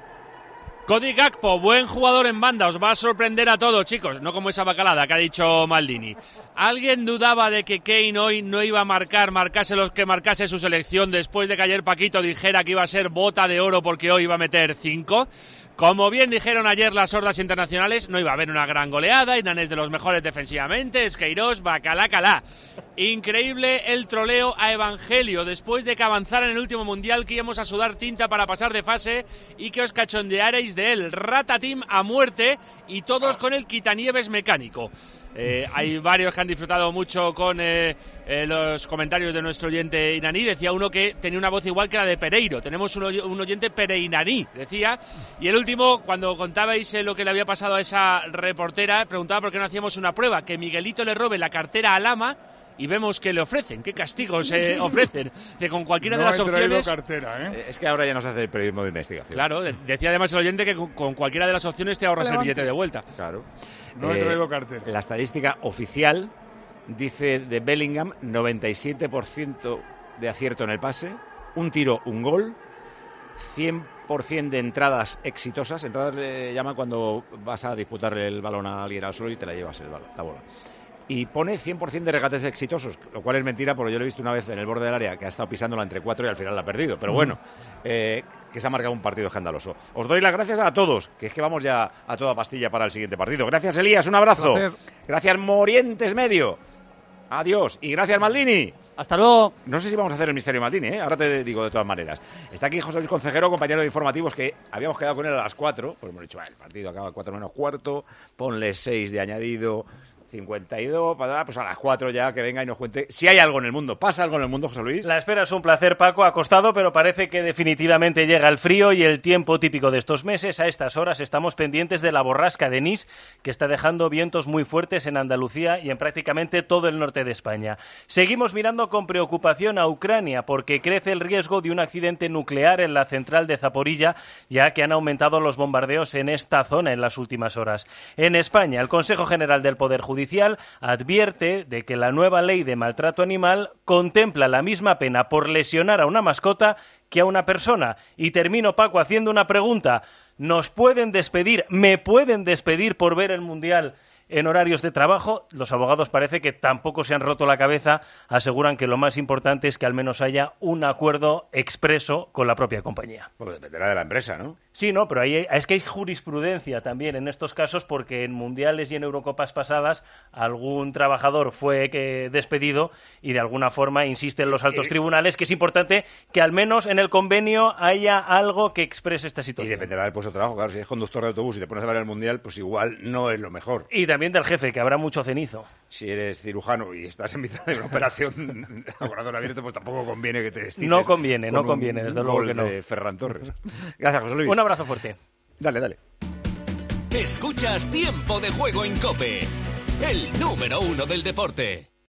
Cody Gakpo, buen jugador en banda, os va a sorprender a todos, chicos, no como esa bacalada que ha dicho Maldini. ¿Alguien dudaba de que Kane hoy no iba a marcar, marcase los que marcase su selección después de que ayer Paquito dijera que iba a ser bota de oro porque hoy iba a meter cinco? Como bien dijeron ayer las hordas internacionales, no iba a haber una gran goleada, Irán es de los mejores defensivamente, Esqueiros, bacalá, calá. Increíble el troleo a Evangelio, después de que avanzara en el último mundial, que íbamos a sudar tinta para pasar de fase y que os cachondearais de él. Ratatim a muerte y todos con el quitanieves mecánico. Eh, hay varios que han disfrutado mucho con eh, eh, los comentarios de nuestro oyente iraní. Decía uno que tenía una voz igual que la de Pereiro. Tenemos un, un oyente pereiraní, decía. Y el último, cuando contabais eh, lo que le había pasado a esa reportera, preguntaba por qué no hacíamos una prueba, que Miguelito le robe la cartera a Lama y vemos que le ofrecen. ¿Qué castigos se eh, ofrecen? Que con cualquiera
no
de las
he
opciones...
cartera, ¿eh?
Es que ahora ya no se hace el periodismo de investigación.
Claro, de, decía además el oyente que con, con cualquiera de las opciones te ahorras Levante. el billete de vuelta.
Claro.
No he traído cartera.
La estadística oficial dice de Bellingham noventa y siete por ciento de acierto en el pase, un tiro, un gol, cien por ciento de entradas exitosas. Entradas le llama cuando vas a disputarle el balón a alguien al suelo y te la llevas el balón, la bola. Y pone cien por ciento de regates exitosos, lo cual es mentira porque yo lo he visto una vez en el borde del área que ha estado pisándola entre cuatro y al final la ha perdido. Pero bueno, eh, que se ha marcado un partido escandaloso. Os doy las gracias a todos, que es que vamos ya a toda pastilla para el siguiente partido. Gracias, Elías, un abrazo.
Placer.
Gracias, Morientes Medio. Adiós. Y gracias, Maldini.
Hasta luego.
No sé si vamos a hacer el misterio Maldini, ¿eh? Ahora te digo de todas maneras. Está aquí José Luis Concejero, compañero de informativos, que habíamos quedado con él a las cuatro. Pues hemos dicho, ah, el partido acaba a cuatro menos cuarto, ponle seis de añadido... cincuenta y dos, pues a las cuatro ya que venga y nos cuente si hay algo en el mundo. ¿Pasa algo en el mundo, José Luis?
La espera es un placer, Paco. Ha costado, pero parece que definitivamente llega el frío y el tiempo típico de estos meses. A estas horas estamos pendientes de la borrasca Denise, que está dejando vientos muy fuertes en Andalucía y en prácticamente todo el norte de España. Seguimos mirando con preocupación a Ucrania porque crece el riesgo de un accidente nuclear en la central de Zaporilla, ya que han aumentado los bombardeos en esta zona en las últimas horas. En España, el Consejo General del Poder Judicial advierte de que la nueva ley de maltrato animal contempla la misma pena por lesionar a una mascota que a una persona. Y termino, Paco, haciendo una pregunta. ¿Nos pueden despedir, me pueden despedir por ver el Mundial en horarios de trabajo? Los abogados parece que tampoco se han roto la cabeza, aseguran que lo más importante es que al menos haya un acuerdo expreso con la propia compañía.
Pues dependerá de la empresa, ¿no?
Sí, no, pero ahí, es que hay jurisprudencia también en estos casos porque en mundiales y en Eurocopas pasadas algún trabajador fue que despedido y de alguna forma insisten los altos tribunales que es importante que al menos en el convenio haya algo que exprese esta situación.
Y dependerá del puesto de trabajo, claro, si eres conductor de autobús y te pones a ver el mundial, pues igual no es lo mejor.
Y también del jefe, que habrá mucho cenizo.
Si eres cirujano y estás en mitad de una operación a corazón abierto, pues tampoco conviene que te destites.
No conviene, no conviene, desde luego que no.
De Ferran Torres. Gracias, José Luis.
Un abrazo fuerte.
Dale, dale.
Escuchas Tiempo de Juego en COPE, el número uno del deporte.